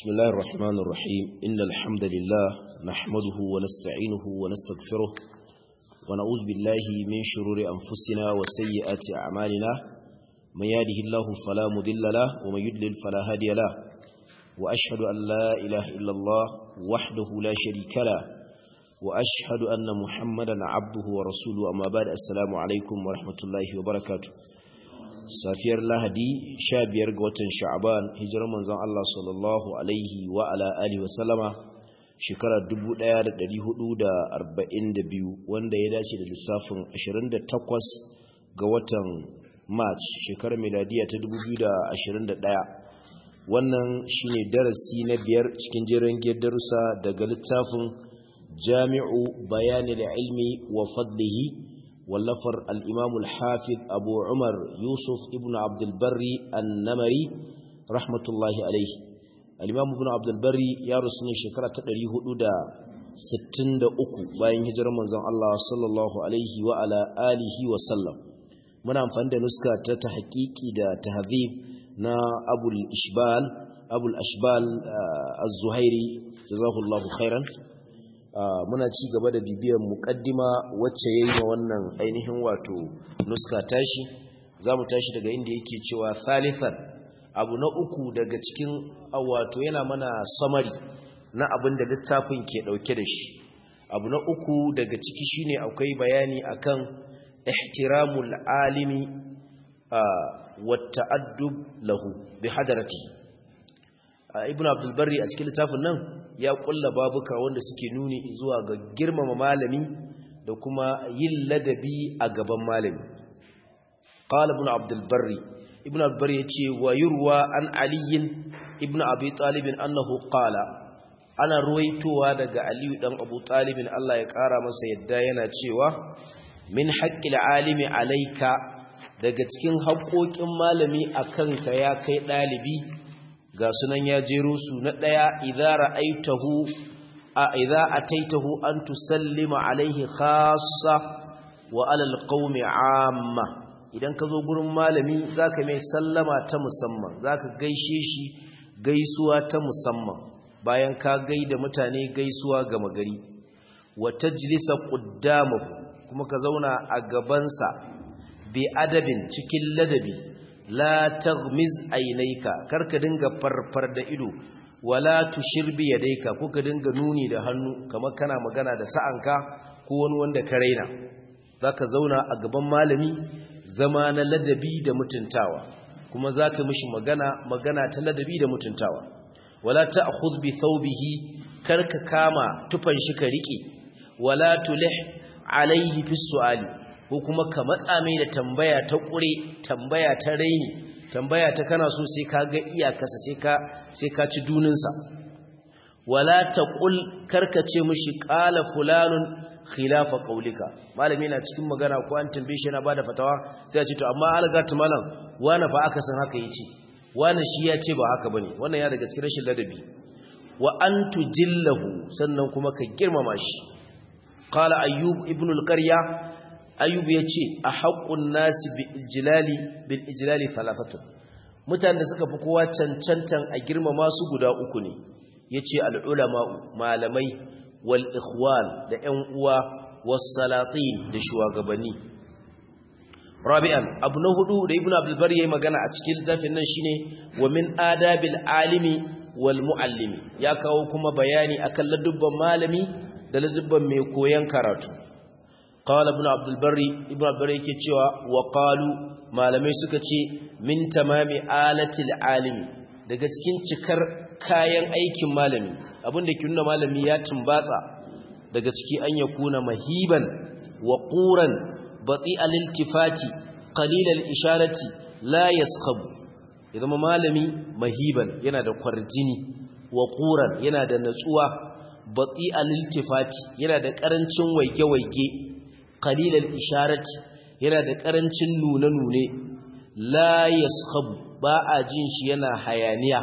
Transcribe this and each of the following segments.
بسم الله الرحمن الرحيم إن الحمد لله نحمده ونستعينه ونستغفره ونعوذ بالله من شرور أنفسنا وسيئات أعمالنا من يهده الله فلا مضل له ومن يضلل فلا هادي له وأشهد أن لا إله إلا الله وحده لا شريك له وأشهد أن محمدا عبده ورسوله أما بعد السلام عليكم ورحمة الله وبركاته safiyar lahadi 15 ga watan sha'ban hijirar manzon Allah sallallahu alaihi wa ala alihi wa sallama shekarar 1442 wanda ya dace da lissafin 28 ga watan march shekarar miladiya ta 2021 wannan shine darasi na biyar cikin jerin darussa daga littafin Jami'u Bayanil Ilmi wa Fadlihi واللفر الإمام الحافظ أبو عمر يوسف ابن عبد البري النمري رحمة الله عليه الإمام ابن عبد البري يارسني شكرا تقريه دا 63 bayan hijirar manzon Allah sallallahu alaihi wa ala alihi wa sallam muna amfani da nuska ta tahqiqi da tahdhib na Abul Ashbal Az-Zuhairi jazakallahu khairan muna ci gaba da bibiyar muqaddima wacce yayi ma wannan ainihin wato nuska tashi zamu tashi daga inda yake cewa salifan abu na uku daga cikin wato yana mana summary na abin da littafin ke dauke da shi abu na uku daga ciki shine akwai bayani akan ihtiramul alimi wa ta'addub lahu bi hadarati ibnu abdul barri a cikin littafin nan ya kulla babuka wanda suke nuni zuwa ga girmama malami da kuma yin ladabi a gaban malami qala ibn abdul barri ibn abdul barri yace wa yurwa an ali ibn abi talib annahu qala ana ruwaitowa daga ali dan abu talib Allah ya kara masa yadda yana cewa min haqqil alimi alayka daga cikin haƙoƙin malami akan ka ya kai dalibi ga sunan ya jero su na daya idza ataitahu an tusallima alaihi khassa wa ala alqaumi amma idan ka zo gurin malami zaka mai sallama ta musamman zaka gaishe shi gaisuwa ta musamman bayan ka gaida mutane gaisuwa ga magari wa tajlisa qaddamahu kuma ka zauna a gabansa bi adabin cikin ladabi la taghmiz aynayka karka dinga farfar da ido wala tushir bi yadayka ko ka dinga nuni da hannu kamar kana magana da sa'anka ko wani wanda ka raina zaka zauna a gaban malami zama na ladabi da mutuntawa kuma zaka mishi magana ta ladabi da mutuntawa wala ta'khudh bi thawbihi karka kama tufan shi ka rike wala tulih alayhi fi su'ali ko kuma ka matsa mai da tambaya ta ƙure tambaya ta raini tambaya ta kana so sai ka ga iyakarsa sai ka ci duninsa wala taqul karkace mishi qala fulanun khilafa qaulika malami na cikin magana ko an tambaye shi yana bada fatawa sai ya ce to amma algatu malam wani fa aka san haka yace wani shi ya ce ba haka bane wannan ya daga cikin rashin ladabi wa antu jillahu sannan kuma ka girmama shi qala ayyub ibn al-qarya Ayyub ya ce a haƙƙun nasi bil ijlali talafatun mutane da suka fi kowa cancantan a girmama su guda uku ne ya ce al'ulama'u malamai wal ikhwan da ‘yan uwa was salatin da shugabanni rabi'an abu na hudu da ibn abdulbar ya yi magana a cikin littafin nan shine wa min adabil alimi wal muallimi ya kawo kuma bayani akan ladubban malami da ladubban mai koyon karatu قال ابن عبد البر ابن عبد البر yake cewa wa qalu malamai suka ce min tamami alatil alimi daga cikin cikar kayan aikin malami abinda ke nuna malami ya tumbatsa daga ciki an yakuna mahiban wa quran bati aliltifati qalil alisharati la yaskhabu idan malami mahiban yana da kwarjini wa quran yana da natsuwa bati aliltifati yana da karancin waige-waige qalilal isharati yana da karancin nune la yaskhabu ba a jin shi yana hayaniya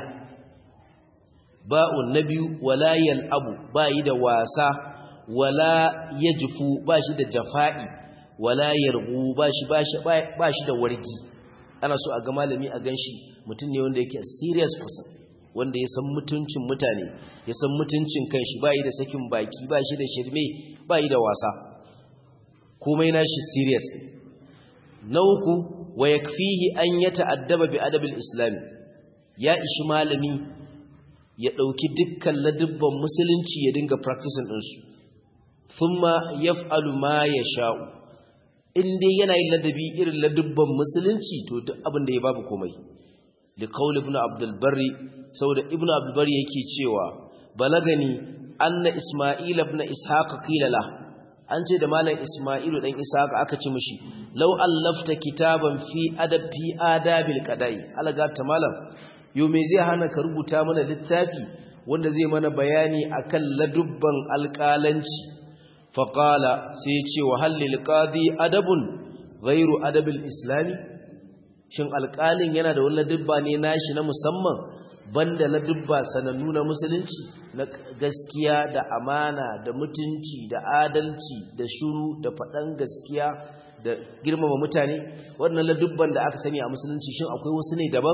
ba'un nabiyu wala yal'abu ba yi da wasa wala yajfu ba shi da jafa'i wala yarghu ba shi da wargi ana so a ga malami a ganshi mutum ne wanda yake serious person wanda ya san mutuncin mutane ya san mutuncin kanshi ba yi da sakin baki ba shi da shirme ba yi da wasa komai nashi serious. Na uku wa yakfihi an yata'addaba bi adabil islam, ya ishi malami ya dauki dukkan ladubban musulunci ya dinga practicing din su, thumma yaf'alu ma yasha'u, in dai yana yin ladabi irin ladubban musulunci to duk abin da ya babu komai. li qaul ibn abdul barri, saboda ibn abdul barri yake cewa balagani anna isma'il ibn ishaq qila la, an ce da malam isma'ilu dan ishaq aka ce mishi law allafta kitaban fi adabil qada'i, alaga ta malam yo me zai hana ka rubuta mana littafi wanda zai mana bayani akan ladubban alƙalanci. faqala sai ya ce wa halil qadi adabun ghairu adabil islami, shin alƙalin yana da wani ladubba ne nashi na musamman banda ladubba sanannu na musulunci na gaskiya da amana da mutunci da adalci da shuru da faɗan gaskiya da girmama mutane? wannan ladubban da aka sani a musulunci shin akwai wasu ne daban?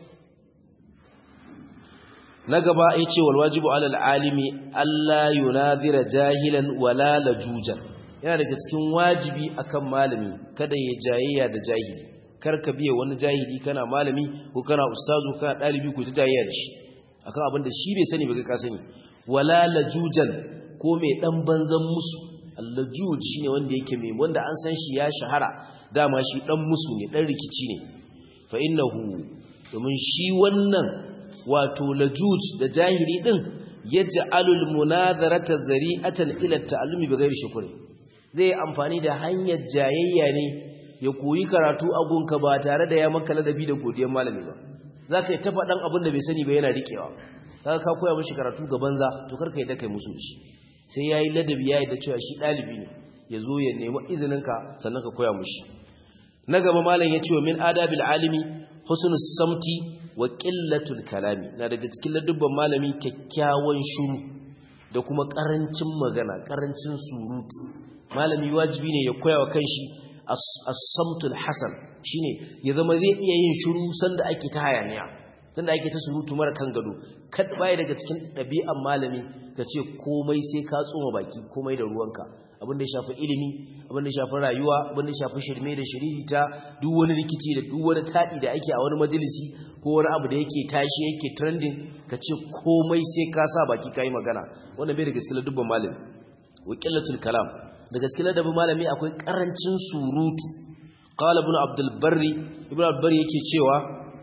na gaba ya ce wal wajibu alal alimi alla yunazira jahilan wala lajujan, yana daga cikin wajibi akan malami kada ya jayayya da jahili. kar ka biye wani jahili kana malami ko kana ustazu kana dalibi ku ta jayayya da shi akan abin da shi bai sani ba kai ka sani. wala lajujan, ko mai dan banzan musu. allajuj shine wanda yake mai wanda an san shi ya shahara dama shi dan musu ne dan rikici ne. fa innahu, domin shi wannan wato lajuj da jahili din yaj'alul munadharata zari'atan ila ta'allumi bighairi shukri, zai amfani da hanyar jayayya ne ya koyi karatu a gunka ba tare da ya maka ladabi da godiyar malami ba. zaka yi ta faɗan abin da bai sani ba yana rikewa, kaga ka koya mishi karatu ga banza, to karka yi da kai musu shi sai yayi ladabi yayi da cewa shi dalibi ne, yazo ya nemi izininka sannan ka koya mishi. na gaba malam ya ce wa min adabil alimi husnus samti wa qillatul kalami, na daga cikin ladubban malami kyakkyawan shiru da kuma karancin magana, karancin surutu. malami wajibi ne ya koya wa kanshi as-samtul hasan, shine ya zama zai iya yin shiru sanda ake ta hayaniya, sanda ake ta surutu mara kan gado. kad baya daga cikin ɗabi'an malami kace komai sai ka tsoma baki, komai da ruwanka. abin da ya shafi ilimi, abin da ya shafi rayuwa, abin da ya shafi shirme da shiririta, duk wani rikici da duk wani taɗi da ake a wani majalisi ko wani abu da yake tashi yake trending, kace komai sai ka sa baki kai magana. wannan bai da gaskiya dubban malami. wa qillatul kalam, da gaskiya da malami akwai karancin surutu. qala ibn abdul barri, ibn abdul barri yake cewa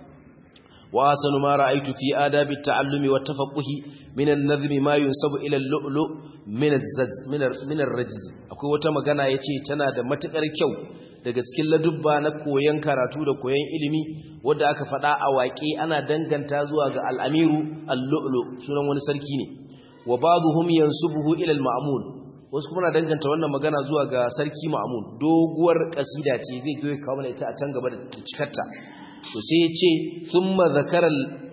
wa asanu ma ra'aytu fi adabi at-ta'allumi wa tafaqquhi min an-nazmi ma yunsabu ila al-lu'lu min ar-rajz. akwai wata magana yace tana da matukar kyau daga cikin ladubba na koyon karatu da koyon ilimi wanda aka faɗa a waƙe ana danganta zuwa ga al-amiru al-lu'lu, sunan wani sarki ne. wa ba'dhum yansubuhu ila al-ma'mun, wasu kuma na danganta wannan magana zuwa ga sarki Ma'mun. doguwar kasida ce, zai zo ya kawo mana ita a can gaba da cikarta. to sai ya ce thumma zakara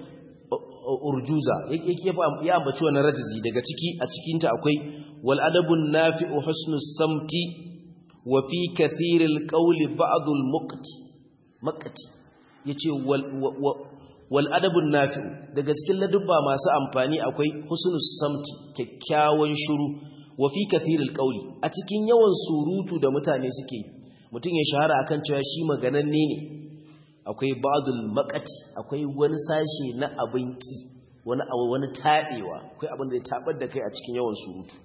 urjuza, ya ambaci wannan rajizi. daga ciki a cikin ta akwai wal adabun nafi'u husnus samti wa fi kathiril qawli ba'dul maqti yace wal adabun nafi'u, daga cikin ladubba masu amfani akwai husnus samti, kyakkyawan shiru. wa fi kathiril qawli, a cikin yawan surutu da mutane suke, mutum ya shahara akan cewa shi magananne ne. akwai ba'dul maqati, akwai wani sashe na abin ki, wani tabewa, akwai abin da ya tabar da kai a cikin yawan surutu.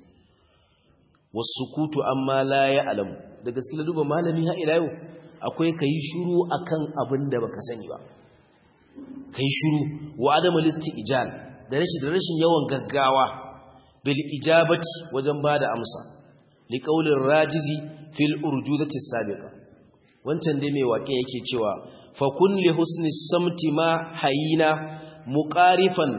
wasukutu amma la ya'lamu, da gaskiya duba malami ha ila yau akwai kai shiru akan abin da baka sani ba, kai shiru. wa adamul istijal, da rashin yawan gaggawa bil ijabati, wajen bada amsa. li qaulir rajizi fil urjudati sabiqa, wancan dai mai waƙe yake cewa fa kun li husni samti ma hayina muqarifan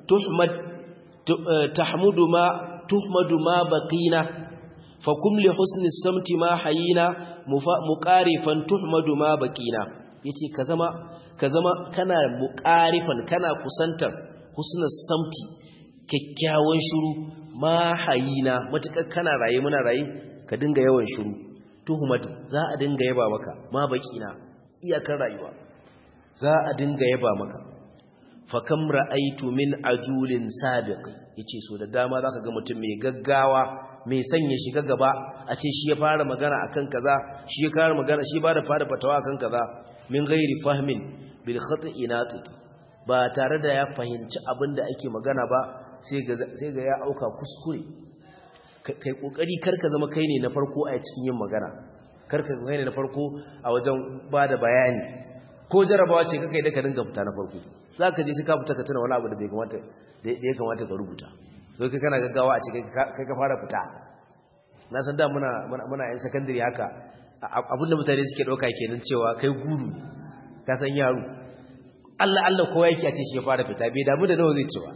tuhmadu ma baqina. fa kun li husni samti ma hayina muqarifan tuhmadu ma baqina, yace ka zama kana muqarifan, kana kusantar husnus samti, kyakkyawan shiru, ma hayina, matakar kana raye muna raye ka dinga yawan shiru. tuhumad, za a dinga yaba maka, ma bakina, iyakar rayuwa za a dinga yaba maka. fa kam ra'aytu min ajulin sabiq yace so da dama zaka ga mutum mai gaggawa mai sanya shiga gaba a ce shi ya fara magana akan kaza shi ya fara magana shi ba da fara fatawa akan kaza min ghairi fahmin bil khata'i natiq ba tare da ya fahimci abin da ake magana ba sai ga ya auka kuskure kai kokari karka zama kai ne na farko a cikin yin magana karka kai ne na farko a wajen ba da bayani ko jarabawa ce kakai da ka dinga fita na farko zaka je sai ka fita ka tuna wani abu da bai kamata da ya kamata ka rubuta sai kai kana gaggawa a cikin kai ka fara fita na san da muna yin secondary haka abin da mutane suke dauka kenan cewa kai guru ka san yaro Allah kowa yake a ce shi ya fara fita bai damu da nawa zai ci ba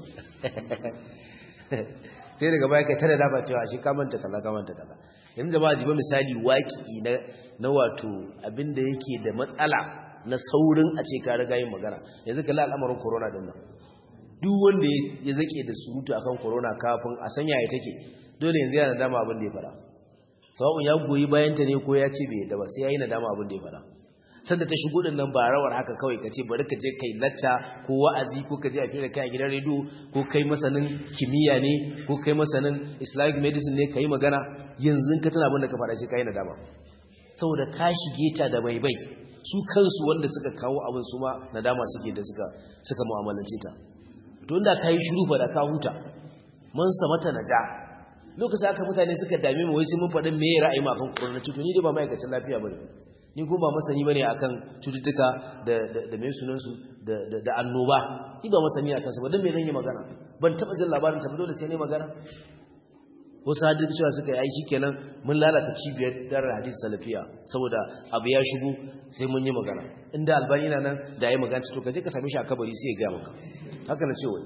sai daga baya kai tana dafa cewa shi kamanta kaza yanzu da ba ji ba misali waki na wato abinda yake da matsala na saurin a ce ka riga yin magana yanzu kalla al'amarin corona din nan duk wanda ya zake da surutu akan corona kafin a sanya ya take dole yanzu yana nadama abin da ya fara sawun ya goyi bayan ta ne ko ya ce bai yadda ba sai yayi nadama abin da ya fara sanda ta shigo din nan ba rawar haka kawai kace bari ka je kai lacca ko wa'azi ko ka je a fira kai a gidan radio ko kai masanin kimiyya ne ko kai masanin Islamic medicine ne kai magana yanzu ka tana abin da ka fara sai kai nadama saboda ka shige ta da baibai su kansu wanda suka kawo abin su ma nadama suke da suka mu'amalance ta to inda kai shiru fa da ka huta mun sa mata naja lokacin aka mutane suka dame mu wai sai mun faɗin me ra'ayi ma kan corona to ni dai ba ma'aikacin lafiya bane ni ko ba masani bane akan cututtuka da mai sunan su da annoba ni ba masani akan sa ba dan me zan yi magana ban taba jin labarin ta ba dole sai ne magana wasu hadisi cewa suka yi shikenan mun lalata cibiyar darar hadisi salafiya saboda abu ya shigo sai mun yi magana inda albani na nan da yayi magana to kaje ka same shi a kabari sai ya ga maka haka na ce wai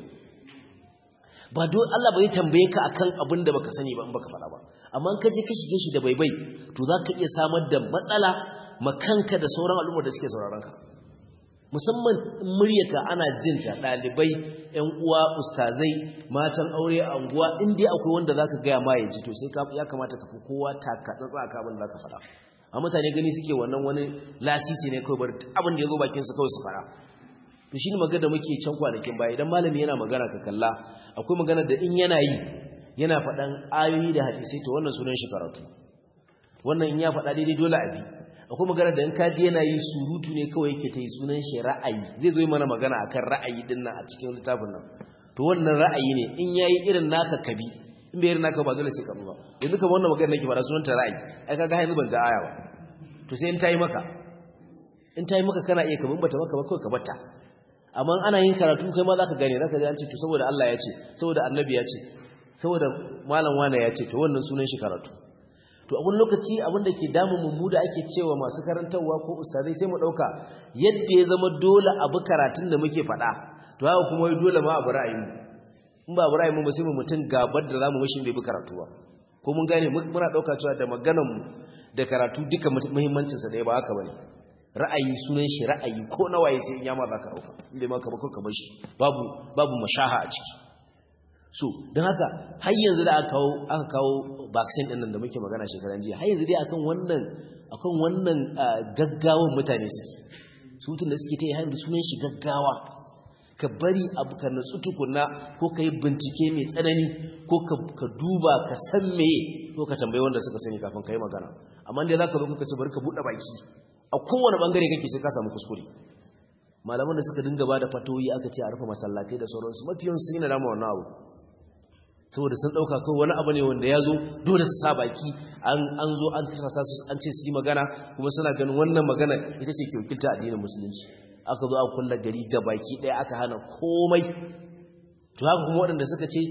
ba don Allah bai tambaye ka akan abin da baka sani ba in baka faɗa ba amma in ka je ka shige shi da baibai to zaka iya samar da matsala makanka da sauran al'ummar da suke sauraron ka musamman muryarka ana jin ta dalibai ƴan uwa ustazai matan aure a unguwa in dai akwai wanda zaka ga ma yaji to sai ya kamata ka fi kowa taka tsatsa aka abin da zaka faɗa a mutane gani suke wannan wani lasisi ne kawai bar abin da yazo bakin su kawai su faɗa to shine magana da muke can kwanakin baya idan malami yana magana ka kalla akwai magana da in yana yi yana faɗan ayoyi da hadisi to wannan sunan shi karatu wannan in ya faɗa daidai dole a bi akwai magana da in kaji yana yi surutu ne kawai yake ta yi sunan shi ra'ayi zai zo mana magana akan ra'ayi din nan a cikin littafin nan to wannan ra'ayi ne in yayi irin naka kabi in bai irin naka ba dole sai ka ba yanzu kamar wannan magana nake fara sunan ta ra'ayi ai kaga yanzu ban ja aya ba to sai in tayi maka kana iya kaman bata maka ba kawai ka bata amma ana yin karatu kai ma zaka gane zaka ji an ce to saboda Allah ya ce saboda annabi ya ce saboda malam wane ya ce to wannan sunan shi karatu to abun lokaci abinda ke damun mu da ake cewa masu karantawa ko ustazai sai mu dauka yadda ya zama dole abu karatun da muke faɗa to haka kuma wai dole ma abu ra'ayi mu in ba abu ra'ayi mu ba sai mu mutun gabar da zamu mishi bai bi karatu ba ko mun gane muna dauka cewa da maganar mu da karatu duka muhimmancin sa da ba haka bane ra'ayi sunan shi ra'ayi ko nawaye sai in ya ma zaka dauka in bai maka ba ka bar shi babu mashaha a ciki so don haka har yanzu da aka kawo vaccine din nan da muke magana shekaran jiya har yanzu dai akan wannan gaggawan mutane suke sutun da suke ta yi har yanzu sunan shi gaggawa ka bari abu ka nutsu tukunna ko ka yi bincike mai tsanani ko ka duba ka san meye ko ka tambayi wanda suka sani kafin ka yi magana amma dai za ka zo kuka ce bari ka buɗe baki a kowane bangare kake sai ka samu kuskure malaman da suka dinga ba da fatoyi aka ce a rufe masallatai da sauransu mafiyan sun yi na dama wannan abu saboda sun dauka kawai wani abu ne wanda ya zo dole su sa baki an zo an tsasa su an ce su yi magana kuma suna ganin wannan magana ita ce ke wakilta addinin musulunci aka zo aka kulla gari ga baki daya aka hana komai to haka kuma waɗanda suka ce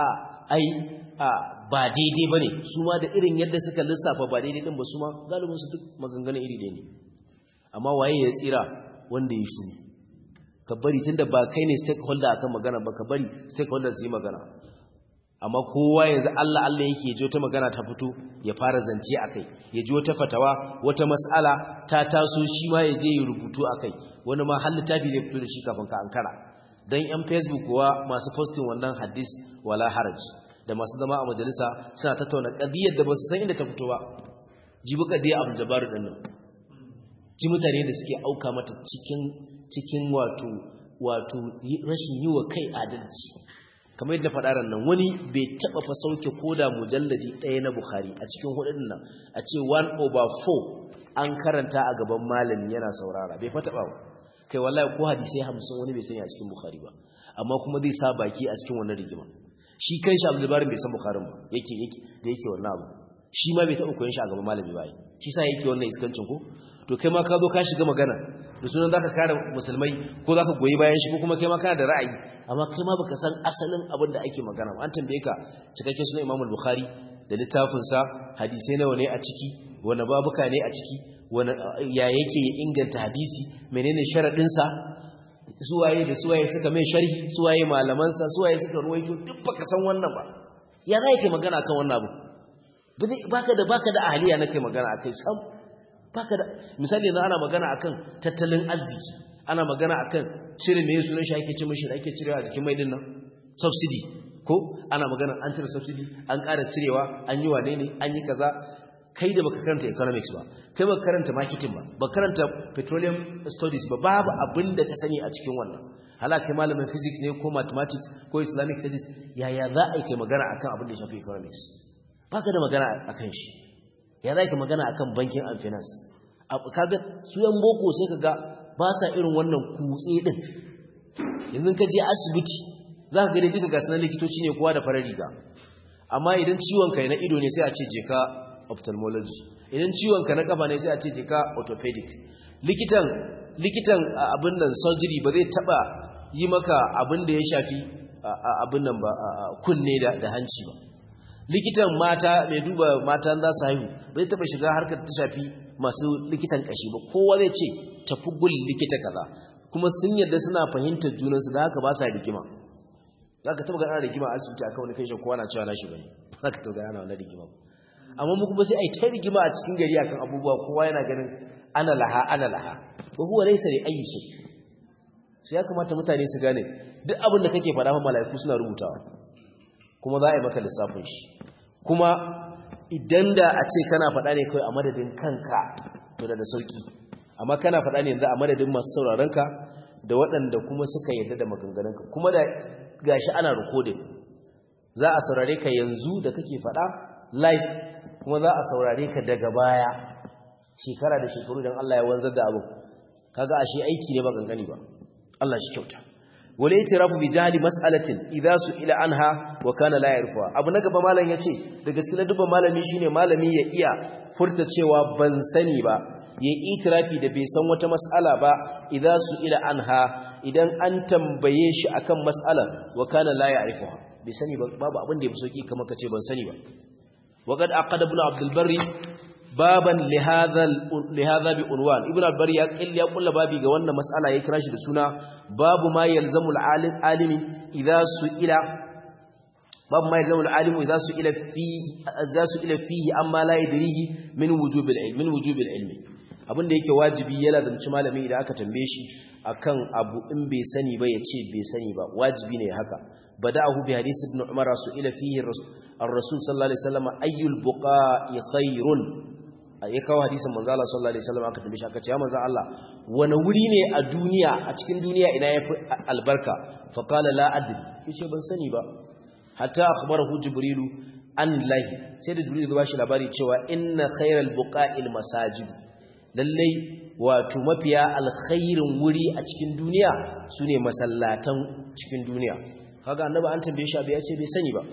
ba daidai bane su ma da irin yadda suka lissafa ba daidai din ba su ma galibin su duk maganganun iri ɗaya ne amma waye ya tsira wanda ya shuru ka bari tunda ba kai ne stakeholder akan magana ba ka bari stakeholder su yi magana amma kowa yanzu Allah yake ji wata magana ta fito ya fara zance akai ya ji wata fatawa wata mas'ala ta taso shi ma ya je ya rubutu akai wani ma har littafi zai fito da shi kafin ka ankara dan yan Facebook kuwa masu posting wannan hadis wala haraj da masu zama a majalisa suna tattauna kadiyar da ba su san inda ta fito ba jibi kadiyar Abdul Jabbar din nan ji mutane da suke auka mata cikin wato wato rashin yi wa kai adalci kamar yadda faɗa ran nan wani bai taɓa fa sauke koda mujalladi ɗaya na Bukhari a cikin hudun nan a ce 1/4 an karanta a gaban malami yana saurara bai fa taɓa ba kai wallahi ko hadisi 50 wani bai sani a cikin Bukhari ba amma kuma zai sa baki a cikin wannan rigima shi kanshi Abdul Bari bai san Bukharin ba yake wannan abu shi ma bai taɓa koyon shi a gaban malami ba shi sa yake wannan iskancin ko to kai ma ka zo ka shiga magana da sunan zaka kare musulmai ko zaka goyi bayan shi ko kuma kai ma kana da ra'ayi amma kai ma baka san asalin abin da ake magana ba an tambaye ka cikakken sunan Imam Bukhari da littafin sa hadisi nawa ne a ciki wani babuka ne a ciki wani ya yake inganta hadisi menene sharadin sa suwaye da suwaye suka mai sharhi suwaye malaman sa suwaye suka ruwaito duk baka san wannan ba ya zai kai magana akan wannan abu baka da ahliya na kai magana akai sam baka da misali yanzu ana magana akan tattalin arziki ana magana akan cire me sunan shi ake ce mishi da ake cirewa a jikin mai din nan subsidy ko ana magana an cire subsidy an ƙara cirewa an yi wane ne an yi kaza kai da baka karanta economics ba kai baka karanta marketing ba baka karanta petroleum studies ba babu abin da ka sani a cikin wannan hala kai malamin physics ne ko mathematics ko islamic studies yaya za a kai magana akan abin da ya shafi economics baka da magana akan shi ya za ka magana akan banking and finance kaga su yan boko sai kaga ba sa irin wannan kutse din yanzu ka je asibiti za ka gani duka gasu na likitoci ne kowa da farar riga amma idan ciwon kai na ido ne sai a ce je ka ophthalmology idan ciwon ka na kafa ne sai a ce je ka orthopedic likitan abin nan surgery ba zai taba yi maka abin da ya shafi abin nan ba kunne da hanci ba likitan mata mai duba mata za su haihu bai taba shiga harkar ta shafi masu likitan kashi ba kowa zai ce tafi gul likita kaza kuma sun yarda suna fahimtar junansu da haka ba sa rigima za ka taba gana rigima a asibiti akan wani fashin kowa na cewa nashi bane za ka taba gana wani rigima amma mu kuma sai a yi ta rigima a cikin gari akan abubuwa kowa yana ganin ana laha ba huwa laysa li ayyi shay sai ya kamata mutane su gane duk abin da kake faɗa fa mala'iku suna rubutawa kuma za a yi maka lissafin shi kuma idan da a ce kana faɗa ne kawai a madadin kanka to da sauki amma kana faɗa ne yanzu a madadin masu sauraronka da waɗanda kuma suka yarda da maganganunka kuma da gashi ana recording za a saurare ka yanzu da kake faɗa live kuma za a saurare ka daga baya shekara da shekaru don Allah ya wanzar da abu kaga ashe aiki ne ba kankani ba Allah shi kyauta wala itirafu bi jahli mas'alatin idza su'ila anha wa kana la yarfa abu na gaba malam yace da gaskiya dubban malami shine malami ya iya furta cewa ban sani ba ya itirafi da bai san wata mas'ala ba idza su'ila anha idan an tambaye shi akan mas'alar wa kana la ya'rifuha bai sani ba babu abin da yafi sauki kamar kace ban sani ba وقد عقد ابن عبد البر بابا لهذا بعنوان ابن عبد البر ya kulla babi ga wannan mas'ala ya kira shi da suna babu ma yalzamu al-alimi idza su'ila babu ma yalzamu al-alimu idza su'ila fihi amma la yadrihi min wujub al-ilmi abinda yake wajibi ya lazumci malami idan aka tambaye shi akan abu in bai sani ba ya ce bai sani ba wajibi ne haka bada'ahu bi hadith ibn umar su'ila fihi ar-rasul sallallahu alaihi wasallam ayyul buqa'i khairun ya kawo hadisin manzo Allah sallallahu alaihi wasallam aka tambaye shi aka ce ya manzo Allah wani wuri ne a duniya a cikin duniya ina yafi albarka fa qala la adri yace ban sani ba hatta akhbarahu jibrilu an lahi sai da jibril ya bashi labari cewa inna khairal buqa'il masajid lallai wato mafiya alkhairin wuri a cikin duniya sune masallatan cikin duniya kaga annabi an tambaye shi ya ce bai sani ba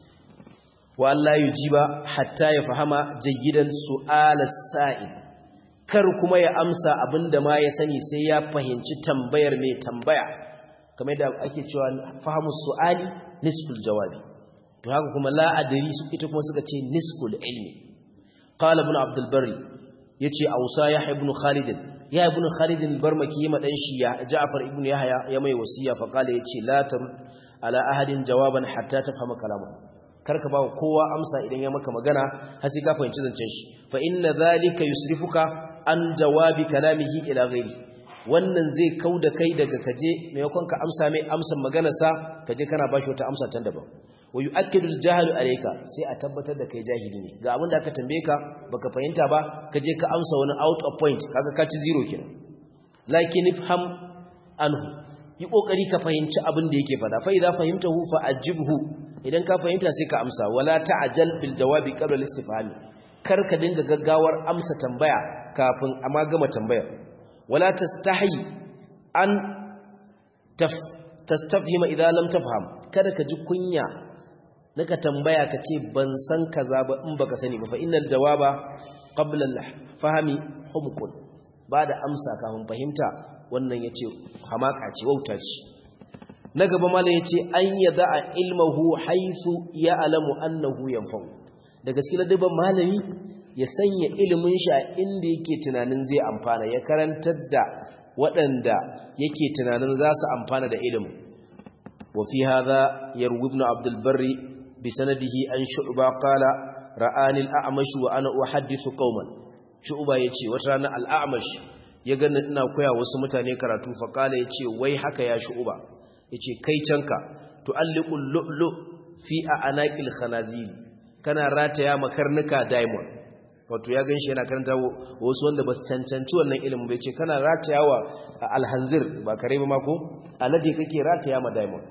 wa Allah yujiba hatta ya fahama jayyidan su'alas sa'il kar kuma ya amsa abinda ma ya sani sai ya fahimci tambayar mai tambaya kamar da ake cewa fahimu su'ali nisful jawabi to haka kuma la adri su ita kuma suka ce nisful ilmi qala ibn abdul barri yace ausa yahya ibn khalid ya ibn khalid al-barmaki ma dan shi ya ja'far ibn yahya ya mai wasiya fa qala yace la tarud ala ahadin jawaban hatta tafhama kalamu karka ba kowa amsa idan ya maka magana har sai ka fahimci zancen shi fa inna zalika yusrifuka an jawabi kalamihi ila ghairi wannan zai kauda kai daga kaje maimakon ka amsa mai amsan maganar sa kaje kana bashi wata amsa tan daban wa yu'akkidu al-jahlu alayka sai a tabbatar da kai jahili ne ga abin da aka tambaye ka baka fahimta ba kaje ka amsa wani out of point kaga ka ci zero kenan lakin ifham anhu yi kokari ka fahimci abin da yake fada fa idza fahimtahu fa ajibhu idan ka fahimta sai ka amsa wala ta'jal bil jawabi qabla al istifhami kar ka dinga gaggawar amsa tambaya kafin amma gama tambayar wala tastahi an tastafhima idza lam tafham kada ka ji kunya naka tambaya ka ce ban san kaza ba in baka sani ba fa innal jawaba qabla al fahmi humqun ba da amsa kafin fahimta wannan yace hamaka ce wauta ce na gaba mallan yace an yada'a ilmuhu haythu ya'lamu annahu yanfa'u da gaskiya da malami ya sanya ilimin shi a inda yake tunanin zai amfana ya karantar da waɗanda yake tunanin za su amfana da ilimin wa fi hadha yarwi ibn abdul barri bi sanadihi an shu'ba qala ra'ani al-a'mash wa ana uhaddithu qauman shu'ba yace wata rana al-a'mash ya gani ina koya wasu mutane karatu fa qala yace wai haka ya shu'ba yace kai canka tu'alliqul lu'lu fi a'naqil khanazir kana rataya makarnuka diamond wato ya ganshi yana karanta wasu wanda ba su cancanci wannan ilimin bai ce kana ratayawa alhanzir ba kare ba mako alade kake rataya ma diamond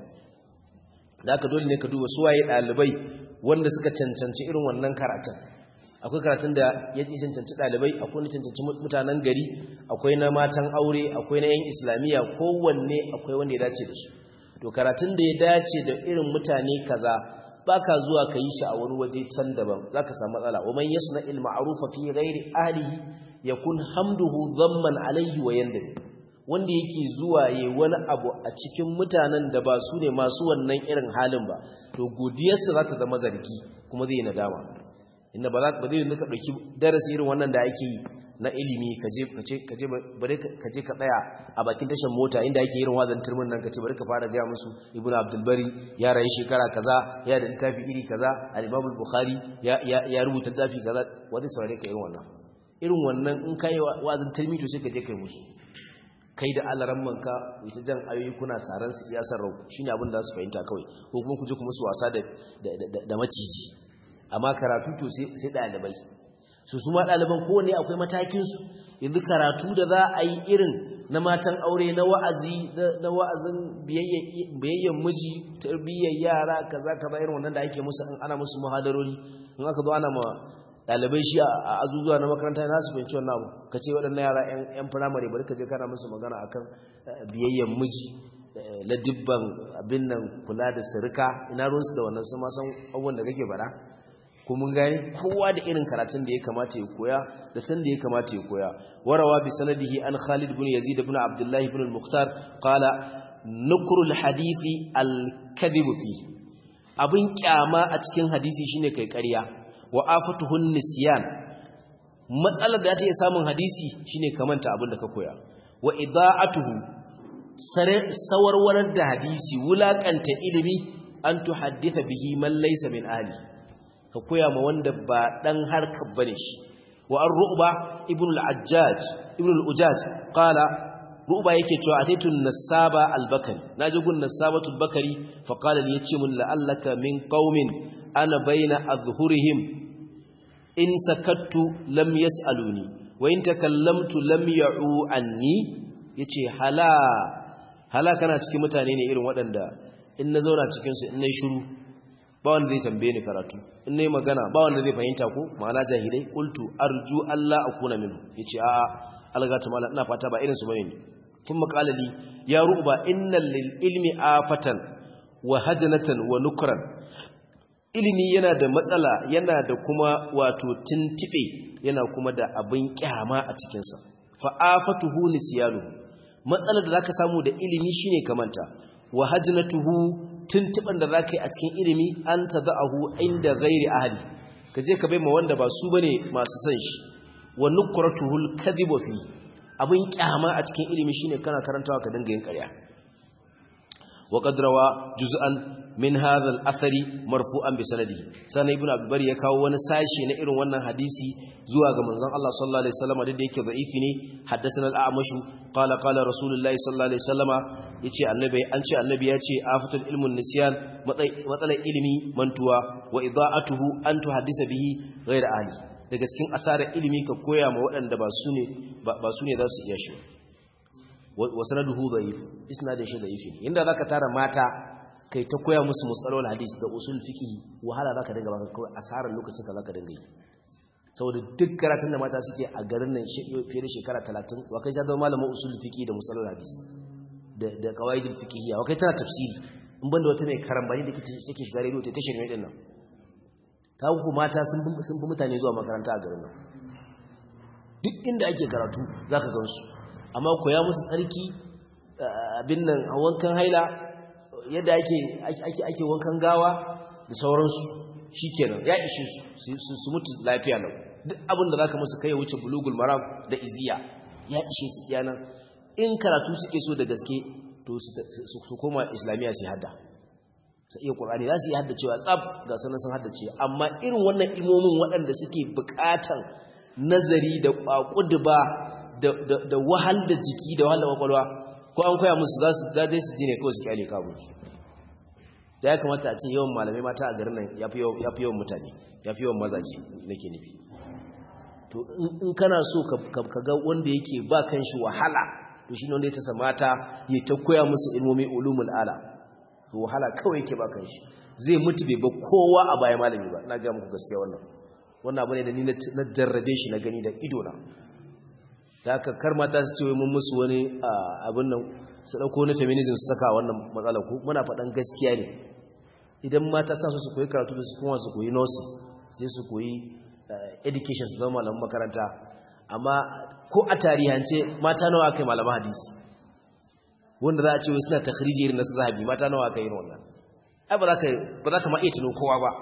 da aka dole ne ka duba su waye dalibai wanda suka cancanci irin wannan karatun akwai karatun da ya cancanci dalibai akwai na cancanci mutanen gari akwai na matan aure akwai na yan islamiyya kowanne akwai wanda ya dace da su to karatun da ya dace da irin mutane kaza baka zuwa ka yi shi a wani waje can daban zaka samu matsala wa man yasna il ma'rufa fi ghairi ahlihi yakun hamduhu dhamman alayhi wa yandadi wanda yake zuwa yayi wani abu a cikin mutanen da ba su ne masu wannan irin halin ba to godiyarsa za ta zama zargi kuma zai nadama inda ba zai ka dauki darasi irin wannan da ake yi na ilimi kaje bare kaje ka tsaya a bakin tashar mota inda yake irin wazan turmin nan kace bari ka fara ga musu ibnu abdul bari ya rayu shekara kaza ya da littafi iri kaza al-imam al-bukhari ya rubuta littafi kaza wanda saurare ka irin wannan in kai wazan turmi to sai ka je kai musu kai da alaran manka ita jan ayoyi kuna saran su iya sarrau shine abin da su fahimta kawai ko kuma ku je ku musu wasa da maciji amma karatu to sai dalibai su ma ɗaliban kowane akwai matakinsu yanzu karatu da za a yi irin na matan aure na wa'azin biyayyen miji tarbiyyar yara kaza irin wannan da ake musu ana musu muhadarori in aka zo ana ma ɗalibai shi a azuzuwa na makaranta na su fahimci wannan abu ka ce waɗannan yara 'yan firamare bari ka je kana musu magana akan biyayyen miji ladibban abin nan kula da sirika ina ruwansu da wannan sun ma san abubuwan da kake faɗa ko mun gani kowa da irin karatun da ya kamata ya koya da san da ya kamata ya koya warawa bi sanadihi an Khalid ibn Yazid ibn Abdullah ibn al-Mukhtar qala nukru al-hadithi al-kadhib fi abin kyama a cikin hadisi shine kai ƙarya wa afatuhu nisyan matsalar da ta yi samun hadisi shine kamanta abin da ka koya wa ida'atuhu sawarwarar da hadisi wulakanta ilimi an tuhadditha bihi man laysa min ahli ka koya ma wanda ba dan harkar bane shi wa ar-ru'ba ibn al-ujaj qala ru'ba yake cewa ataitu nasaba al-bakari naji gun nasabatu al-bakari fa qala li yace mun la'allaka min qaumin ana baina azhurihim in sakattu lam yas'aluni wa in takallamtu lam ya'u anni yace hala kana cikin mutane ne irin waɗanda in na zauna cikin su in nayi shiru ba wanda zai tambaye ni karatu in nayi magana ba wanda zai fahimta ko ma'ana jahilai qultu arju alla akuna minhu yace a'a algata mallan ina fata ba irin su bane kuma qala li ya ruba innal lil ilmi afatan wa hajanatan wa nukran ilimi yana da matsala yana da kuma wato tintibe yana kuma da abin kyama a cikin sa fa afatuhu nisyanu matsalar da zaka samu da ilimi shine kamanta wa hajanatuhu tuntuban da za ka yi a cikin ilimi an ta za'ahu inda gairi ahali ka je ka bai ma wanda ba su ba ne masu san shi wa nukuratuhul kadhibu fi abin kyama a cikin ilimi shine kana karantawa ka dinga yin ƙarya wa qad rawa juz'an min hadha al-athari marfu'an bi sanadihi sanan ibnu abdulbari ya kawo wani sashi na irin wannan hadisi zuwa ga manzon Allah sallallahu alaihi wasallam da yake da'ifi ne haddathana al-a'mashu qala qala rasulullahi sallallahu alaihi wasallama yace annabi yace afatul ilmun nisyan matsalar ilimi mantuwa wa ida'atuhu an tuhaddisa bihi ghayr ahli daga cikin asarar ilimi ka koya ma waɗanda ba su ne za su iya shi wa sanaduhu da'if isnadin shi da'if ne inda zaka tara mata kai ta koya musu musalol hadisi da usul fiqh wahala zaka dinga baka kawai asarar lokacin ka zaka dinga yi saboda duk karatun da mata suke a garin nan fiye da shekara 30 wa kai zama malamin usul fiqh da musalol hadisi da qawaidul fiqhiyya wa kai tana tafsiri in banda wata mai karambani da take shiga radio ta shirme din nan ta ku mata sun fi mutane zuwa makaranta a garin nan duk inda ake karatu zaka gansu amma koya musu tsarki abin nan a wankan haila yadda ake wankan gawa da sauransu shikenan ya ishe su mutu lafiya lau duk abin da zaka musu kai wuce bulugul maram da iziya ya ishe su iyanan in karatu suke so da gaske to su koma islamiya su hadda su iya qur'ani za su yi hadda cewa tsab ga sanan sun haddace amma irin wannan ilmomin waɗanda suke buƙatan nazari da kwakuduba da wahal da jiki da wahal da kwakwalwa ko an koya musu za su su ji ne kawai su kyale kabu da ya kamata a ce yawan malamai mata a garin nan ya fi yawan mutane ya fi yawan mazaje nake nufi to in kana so ka ga wanda yake ba kan shi wahala to shi ne wanda ya tasa mata ya ta koya musu ilmomi ulumul ala to wahala kawai yake ba kan shi zai mutu bai ba kowa a baya malami ba na ga muku gaskiya wannan abu ne da ni na jarrabe shi na gani da ido na da haka kar mata su ce mun musu wani abin nan su dauko na feminism su saka wannan matsalar ku muna faɗan gaskiya ne idan mata sa su koyi karatu da su kuma su koyi nursing su je su koyi education su zama malaman makaranta amma ko a tarihance mata nawa aka yi malaman hadisi wanda za a ce wai suna takhriji irin na su zahabi mata nawa aka yi wannan ai ba za ka ma iya tuno kowa ba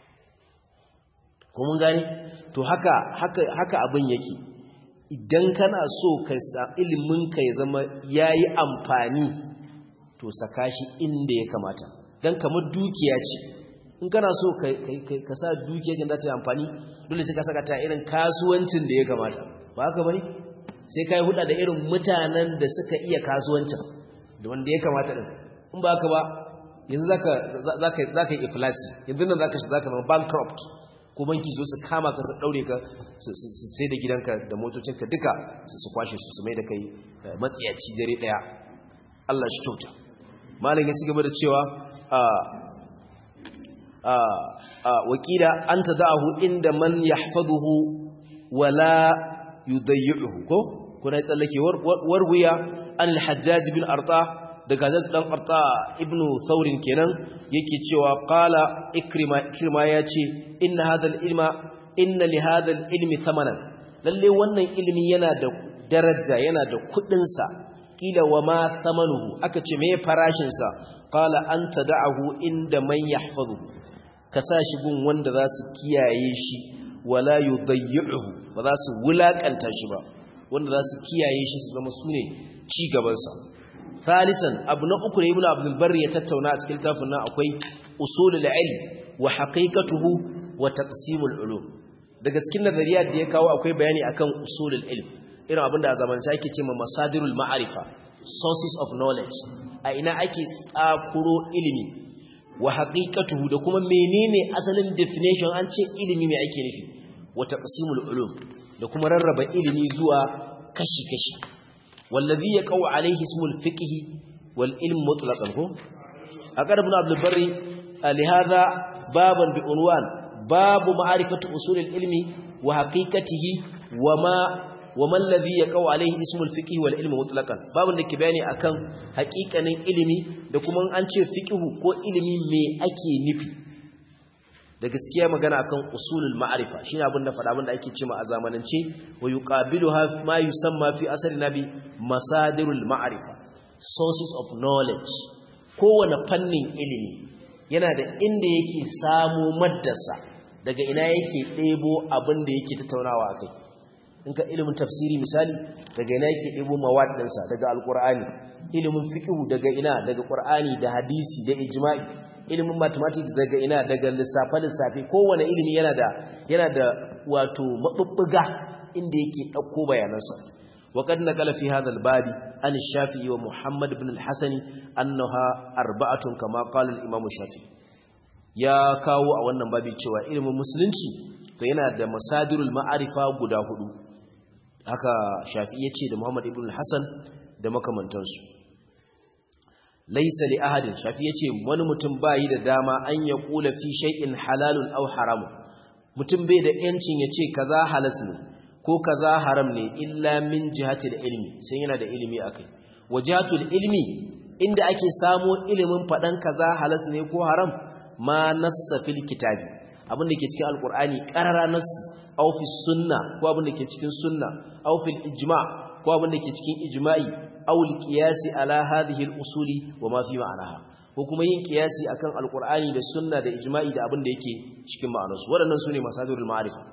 ko mun gani to haka abin yake idan kana so ka sa iliminka ya zama yayi amfani to saka shi inda ya kamata dan kamar dukiya ce in kana so ka sa dukiya da ta yi amfani dole sai ka saka ta irin kasuwancin da ya kamata ba haka bane sai kai huda da irin mutanen da suka iya kasuwancin da wanda ya kamata din in ba haka ba yanzu zaka yi iflasi yanzu nan zaka zama bankrupt ko banki zo su kama ka su daure ka su sai da gidanka da motocinka duka su kwashe su mai da kai matsiyaci dare daya Allah shi kyauta malam ya ci gaba da cewa wakila anta da'ahu inda man yahfazuhu wala yudayyi'uhu ko kuna tsallake warwiya an al-hajjaj bin arta daga dan arta ibnu thawrin kenan yake cewa qala ikrima yace inna li hadha al-ilmi thamanan lalle wannan ilimi yana da daraja yana da kudin sa kila wa ma thamanuhu aka ce me farashin sa qala anta da'ahu inda man yahfazu ka sa shi gun wanda za su kiyaye shi wala yudayyi'uhu ba za su wulakanta shi ba wanda za su kiyaye shi su zama sune ci gaban sa thalisan abu na uku ne ibnu abdul barri ya tattauna a cikin tafin nan akwai usulul ilm wa haqiqatuhu wa taqsimul ulum daga cikin nazariyat da ya kawo akwai bayani akan usulul ilm irin abinda a zamanance ake cewa masadirul ma'arifa sources of knowledge a ina ake tsakuro ilimi wa haqiqatuhu da kuma menene asalin definition an ce ilimi me ake nufi wa taqsimul ulum da kuma rarraba ilimi zuwa kashi-kashi wallazi yaqau alayhi ismul fiqh wal ilm mutlaqan ko aqad ibn abdul barri lihadha baban bi unwan babu ma'rifatu usulil ilmi wa haqiqatihi wa man ladhi yaqau alayhi ismul fiqh wal ilm mutlaqan babun da ke bayani akan haƙiƙanin ilimi da kuma an ce fiqh ko ilimi me ake nufi da gaskiya magana akan usulul ma'rifa shine abin da fada abin da ake cewa a zamanance wa yuqabiluha ma yusamma fi asali nabi masadirul ma'rifa sources of knowledge kowane fannin ilimi yana da inda yake samu maddasa daga ina yake ɗebo abin da yake tattaunawa akai in ka ilimin tafsiri misali daga ina yake ɗebo mawad ɗinsa daga alqur'ani ilimin fiqh daga ina daga qur'ani da hadisi da ijma'i ilimin mathematics daga ina daga lissafe kowane ilimi yana da wato mabubbuga inda yake dauko bayanansa wa qad naqala fi hadha al-bab an ash-shafi'i wa muhammad ibn al-hasan annaha arba'atun kama qala al-imam shafi'i ya kawo a wannan babi cewa ilimin musulunci to yana da masadirul ma'arifa guda hudu haka shafi'i yace da muhammad ibn al-hasan da makamantansu. Laysa li ahadin, Shafi yace wani mutum bai da dama an ya kula fi shay'in halalun aw haramun, mutum bai da yancin yace kaza halas ne ko kaza haram ne illa min jihatil ilmi, sai yana da ilimi akai. Wajihatul ilmi, inda ake samo ilimin fadan kaza halas ne ko haram, ma nassa fil kitabi, abin da ke cikin alqur'ani qarara nassi, aw fi sunna, ko abin da ke cikin sunna, aw fil ijma', ko abin da ke cikin ijma'i, aw al qiyasi ala hadhihi al usuli wa ma fi ma'anaha, ko kuma yin qiyasi akan alqur'ani da sunna da ijma'i da abin da yake cikin ma'anarsu. Waɗannan sune masadirul ma'rifa.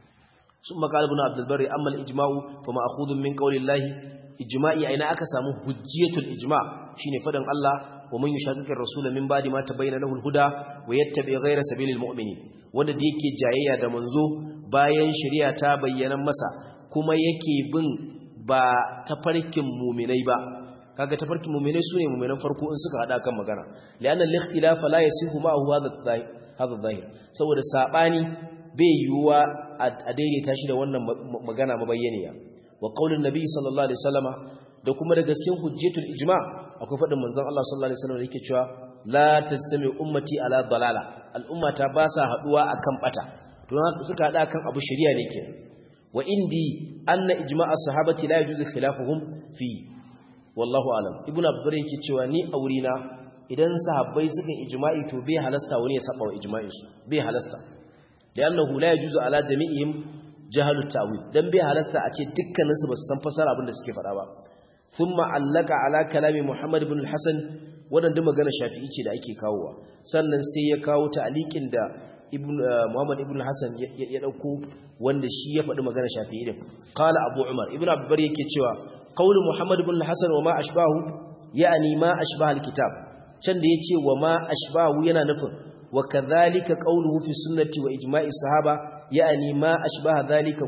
Summa qala ibn Abdul Barri amma al ijma'u fa ma'khudun min qawli Allah, ijma'i aina aka samu hujjatul ijma' shine fadan Allah, wa man yushaqiqir rasula min ba'di ma tabayyana lahu al huda wa yattabi' ghayra sabilil mu'minin, wanda da yake jayayya da manzo bayan shari'a ta bayyana masa kuma yake bin ba tafarkin mu'minai ba. Kaga tafarkin mu'minai sune mu'minan farko in suka hada kan magana, li'anna al-ikhtilaf la yasihu ma'ahu hadha dhahir, saboda sabani bai yiwuwa a daidaita shi da wannan magana mabayyaniya. Wa qaulun nabi sallallahu alaihi wasallama, da kuma da gaskiyar hujjatul ijma' akwai fadin manzon Allah sallallahu alaihi wasallam da yake cewa la tajtami ummati ala dalala, al'ummata ba sa haduwa akan bata, to suka hada kan abu shari'a ne ke. Wa indi anna ijma'a sahabati la yajuzu khilafuhum fi, wallahu alam. Ibnu abdur yake cewa ni aurina idan sahabbai suka ijma'i to bai halasta wani ya saba wa ijma'in su, bai halasta, li'annahu la yajuzu ala jami'ihim jahalut ta'wil, dan bai halasta a ce dukkanin su ba su san fasara abin da suke faɗa ba. Thumma allaka ala kalami Muhammad ibn al-Hasan, wannan duk magana Shafi'i ce da ake kawowa, sannan sai ya kawo ta'liqin da Muhammad ibn al-Hasan ya dauko, wanda shi ya faɗi magana Shafi'i din. Qala Abu Umar ibn Abbar yake cewa qawlu Muhammad ibn al-Hasan wa ma ashbahu, yani ma ashbaha al-kitab, can da yace wa ma ashbahu yana nufin wa kadhalika qawluhu fi sunnati wa ijma'i sahaba, yani ma ashbaha dhalika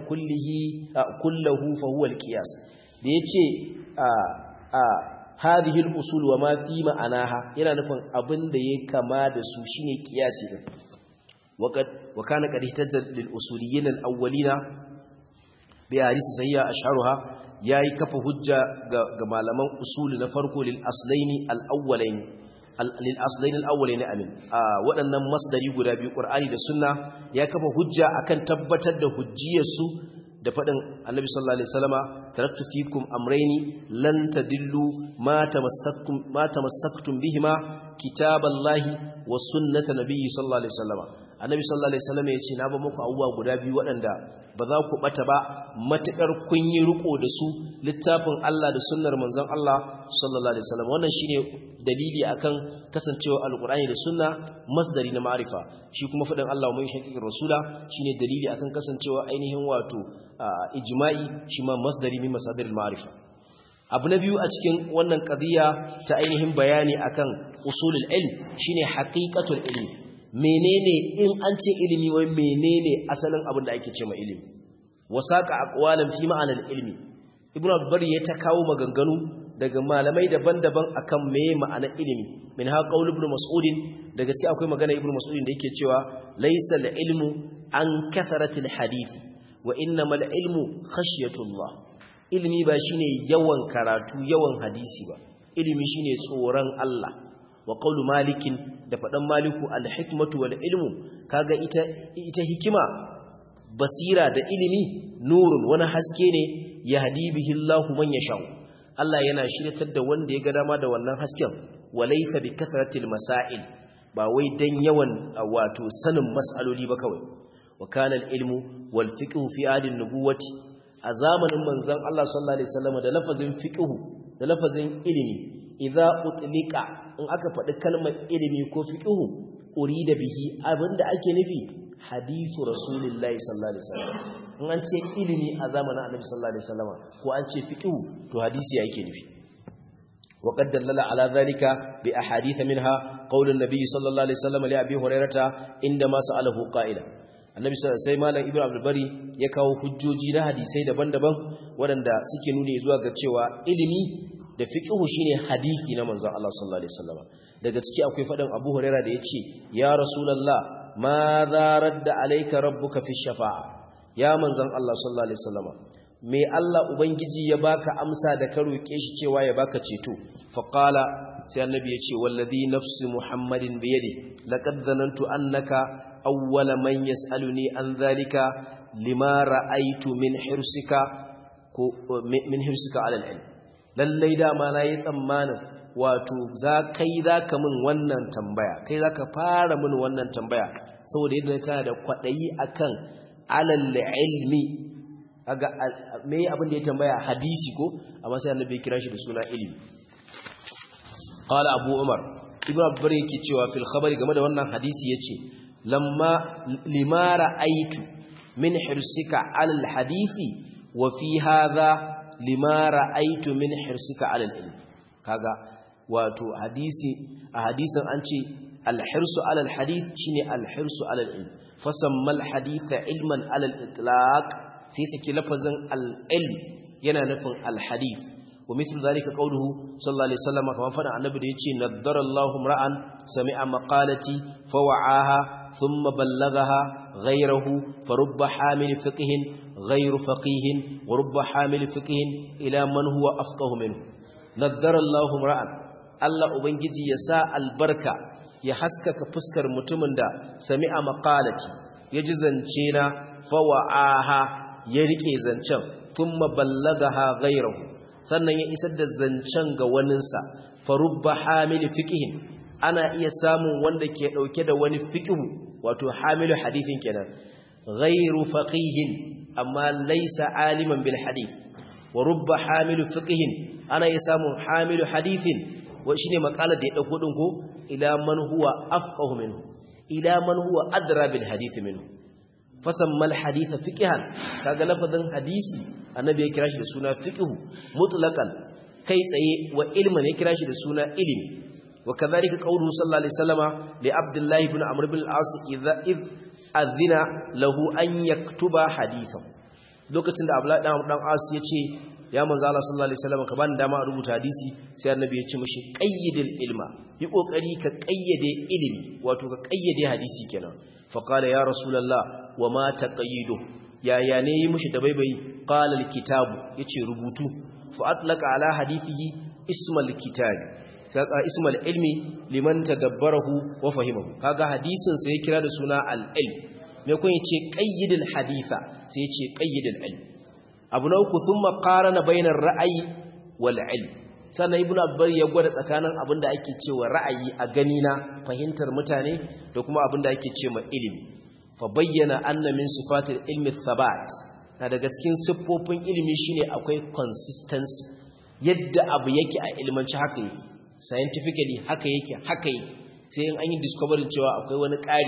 kulluhu fa huwa al-qiyas. Da yace hadhihi al-usul wa ma fi ma'anaha, yana nufin abinda yake kama da su shine qiyasi din. wa kana qad ihtajja lil usuliyyin al-awwalina bi hadith sayya ashharuha, yayi kafa hujja ga malaman usuli na farko lil aslaini al-awwalain, lil aslaini al-awwalain amin, waɗannan masdari guda biyu Qur'ani da Sunna, ya kafa hujja akan tabbatar da hujjiyarsu da faɗin Annabi sallallahu alaihi wasallama, taraktu fikum amrayni lan tadillu ma tamassaktum bihima kitaballahi was sunnata nabiyyi sallallahu alaihi wasallama. Annabi sallallahu alaihi wasallama yace na ba muku abubuwa guda biyu waɗanda ba za ku bata ba matukar kun yi riko da su, littafin Allah da sunnar manzon Allah sallallahu alaihi wasallam. Wannan shine dalili akan kasancewa alqur'ani da sunna masdari na ma'rifa, shi kuma faɗin Allah mai shaqiqir rasula shine dalili akan kasancewa ainihin wato ijma'i shi ma masdari min masadiril ma'rifa. Abu na biyu a cikin wannan qadiya ta ainihin bayani akan usulul ilm shine haqiqatul ilmi. Menene in an ce ilimi, wai menene asalin abin da ake ce ma ilimi? Wasaqa aqwalan fi ma'anar ilmi. Ibn Abdul ya ta kawo maganganu daga malamai daban-daban akan meye ma'anar ilimi. Min ha qaul ibn Mas'ud, daga sai akwai magana ibn Mas'ud da yake cewa laysa al-ilmu an kathratil hadith wa innamal ilmu khashyatullah. Ilimi ba shine yawan karatu, yawan hadisi ba. Ilimi shine tsoron Allah. Wa qawlu malikin, da fadan maliku, al-hikmatu wal ilmu, kaga ita hikima, basira da ilimi, nurun, wani haske ne, yahdi bihi Allahu man yasha. Allah yana shiryatar da wanda ya ga dama da wannan hasken, walaysa bi kasratil masail, ba wai dan yawan wato sanin mas'aloli ba kawai. Wa kana al-ilmu wal fiqhu fi adin nubuwati, a zamanin manzon Allah sallallahu alaihi wasallam da lafazin fiqhu da lafazin ilimi, idza utlika, in aka faɗi kalmar ilimi ko fiqhu, urida bihi, abinda ake nufi hadithu rasulillahi sallallahu alaihi wasallam. In an ce ilimi a zamanin annabi sallallahu alaihi wasallam ko an ce fiqhu, to hadisi yake nufi. wa qad dallala ala dhalika bi ahadith minha qawl an-nabi sallallahu alaihi wasallam li abi hurairah inda ma sa'alahu qa'ila. Annabi sai malam ibnu abdul bari ya kawo hujjoji na hadisai daban-daban waɗanda suke nuni zuwa ga cewa ilimi da fiqhu shine hadisi na manzon Allah sallallahu alaihi wasallam. Daga ciki akwai faɗin Abu Hurairah da yace ya Rasulullah ma za radda alayka rabbuka fi shafa'a, ya manzon Allah sallallahu alaihi wasallam me Allah ubangiji ya baka amsa da ka roke shi cewa ya baka ceto fa qala sai annabi ya ce wallazi nafsi muhammadin bi yadi laqad zanantu annaka awwala man yas'aluni an zalika lima ra'aytu min hirsika ala al-ilm lallai da ma nayi tsammanin wato zaka min wannan tambaya kai zaka fara min wannan tambaya saboda yadda kana da kwadayi akan alal ilmi kaga me abin da ya tambaya hadisi ko amma sai annabi ya kira shi da suna ilimi qala abu umar ibnu abbar yake cewa fil khabari game da wannan hadisi yace lima ra'aytu min hirsika alal hadisi wa fi hadha lima ra'aytu min hirsika alal ilm kaga wato hadisi a hadisin an ce al-hirsu alal hadith shine al-hirsu alal ilm fasamma al-haditha ilman alal itlaq sai saki lafazin al-ilm yana nufin al-hadith wa mithlu dhalika qawluhu sallallahu alaihi wasallam fa fada annabi da yace naddara Allahu ra'an sami'a maqalati fa wa'aha thumma ballaghaha ghayruhu farubba hamil fiqhin ghayru faqihin wa rubba hamil fiqhin ila man huwa afqahu minhu naddara Allahu ra'an Allah ubangiji ya sa albarka ya haskaka fuskar mutumin da sami'a maqalati yaji zance na fa wa'aha ya rike zancen thumma ballagaha ghayruhu sannan ya isar da zancen ga waninsa farubba hamil fiqhin ana iya samun wanda ke dauke da wani fiqhu wato hamilu hadithin kenan ghayru faqihin amma laysa aliman bil hadith wa rubba hamilu fiqhin ana iya samun hamilu hadithin wa shine makalar da ya dauko din ko ila man huwa afqahu minhu ila man huwa adra bil hadith minhu fasammal haditha fiqhan kaga lafazin hadisi annabi ya kira shi da suna fiqhu mutlaqan kai tsaye wa ilman ya kira shi da suna ilimi wa kadhalika qawluhu sallallahu alaihi wasallama li abdullah ibn amr ibn al-as idha adhina lahu an yaktuba hadithan lokacin da abdullah dan as yace ya manzo Allah sallallahu alaihi wasallama ka bani dama a rubuta hadisi sai annabi ya ce mishi qayyidil ilma yi kokari ka qayyade ilimi wato ka qayyade hadisi kenan fa qala ya rasulullah wa ma taqayyidu ya ne yi mishi da baibayi qala alkitabu yace rubutu fa atlaqa ala hadithihi ismal kitabi saka ismal ilmi liman tadabbarahu wa fahimahu kaga hadisin sai ya kira da suna al-ilm me kun yace qayyidul haditha sai yace qayyidul ilm abu na uku thumma qarana bainar ra'ayi wal ilm sannan ibnu abbar ya gwada tsakanin abinda ake cewa ra'ayi a gani na fahimtar mutane da kuma abinda ake cewa ilimi fa bayyana anna min sifatil ilmi thabat na daga cikin siffofin ilimi shine akwai consistency yadda abu yake a ilmanci haka yake scientifically haka yake sai in an yi discovery cewa akwai wani ƙari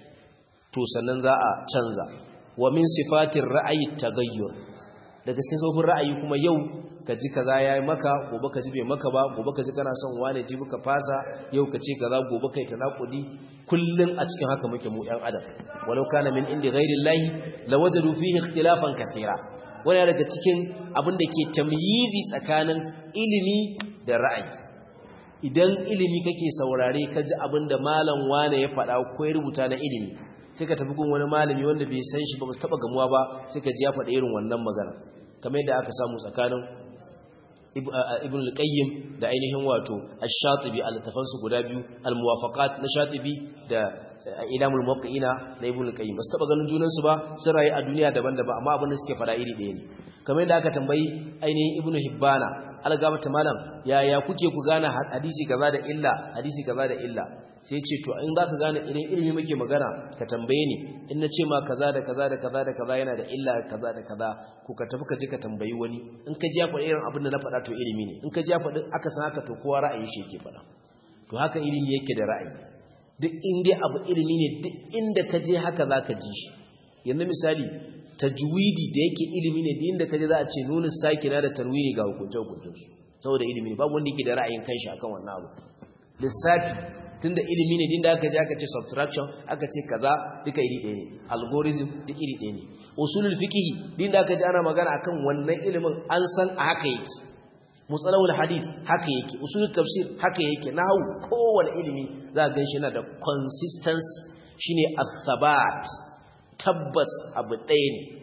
to sannan za a canza wa min sifatir ra'ayi tagayyur daga cikin sofin ra'ayi kuma yau ka ji kaza yayi maka gobe ka ji bai maka ba gobe ka ji kana son wane ji ka fasa yau ka ce kaza gobe kai tanakudi kullun a cikin haka muke mu ɗan adam walau kana min indi ghairillahi lawajadu fihi ikhtilafan kaseera wani daga cikin abin da ke tamyizi tsakanin ilimi da ra'ayi idan ilimi kake saurare ka ji abin da malam wane ya faɗa ko ya rubuta na ilimi sai ka tafi gun wani malami wanda bai san shi ba su taba gamuwa ba sai ka ji ya faɗa irin wannan magana kamar yadda aka samu tsakanin ibn al-qayyim da ainihin wato ash-shatibi al-tafansu guda biyu al-muwafaqat na shatibi da ilamul muwaqqi'ina na ibn al-qayyim basu taba ganin junan su ba sun rayu a duniya daban-daban amma abin da suke fada iri ɗaya ne kamar yadda aka tambayi ainihin ibn hibbana algabata malam yaya kuke ku gane hadisi kaza da illa hadisi kaza da illa sai ce to in zaka gane irin ilimi muke magana ka tambaye ni in nace ma kaza da kaza da kaza da kaza yana da illa kaza da kaza ko ka tafi ka je ka tambayi wani in ka ji ya faɗi irin abin da na faɗa to ilimi ne in ka ji ya faɗi aka san haka to kowa ra'ayin shi yake faɗa to haka ilimi yake da ra'ayi duk inda abu ilimi ne duk inda ka je haka zaka ji shi yanzu misali tajwidi da yake ilimi ne duk inda ka je za a ce nunus sakina da tanwini ga hukunce su saboda ilimi ne babu wanda yake da ra'ayin kanshi akan wannan abu lissafi tunda ilimi ne dinda aka je aka ce subtraction aka ce kaza duka iri ɗaya ne algorithm duk iri ɗaya ne usulul fiqh dinda aka je ana magana akan wannan ilimin an san a haka yake musalahul hadith haka yake usulul tafsir haka yake nahwu kowanne ilimi za ka ganshi yana da consistency shine as-sabat tabbas abu ɗaya ne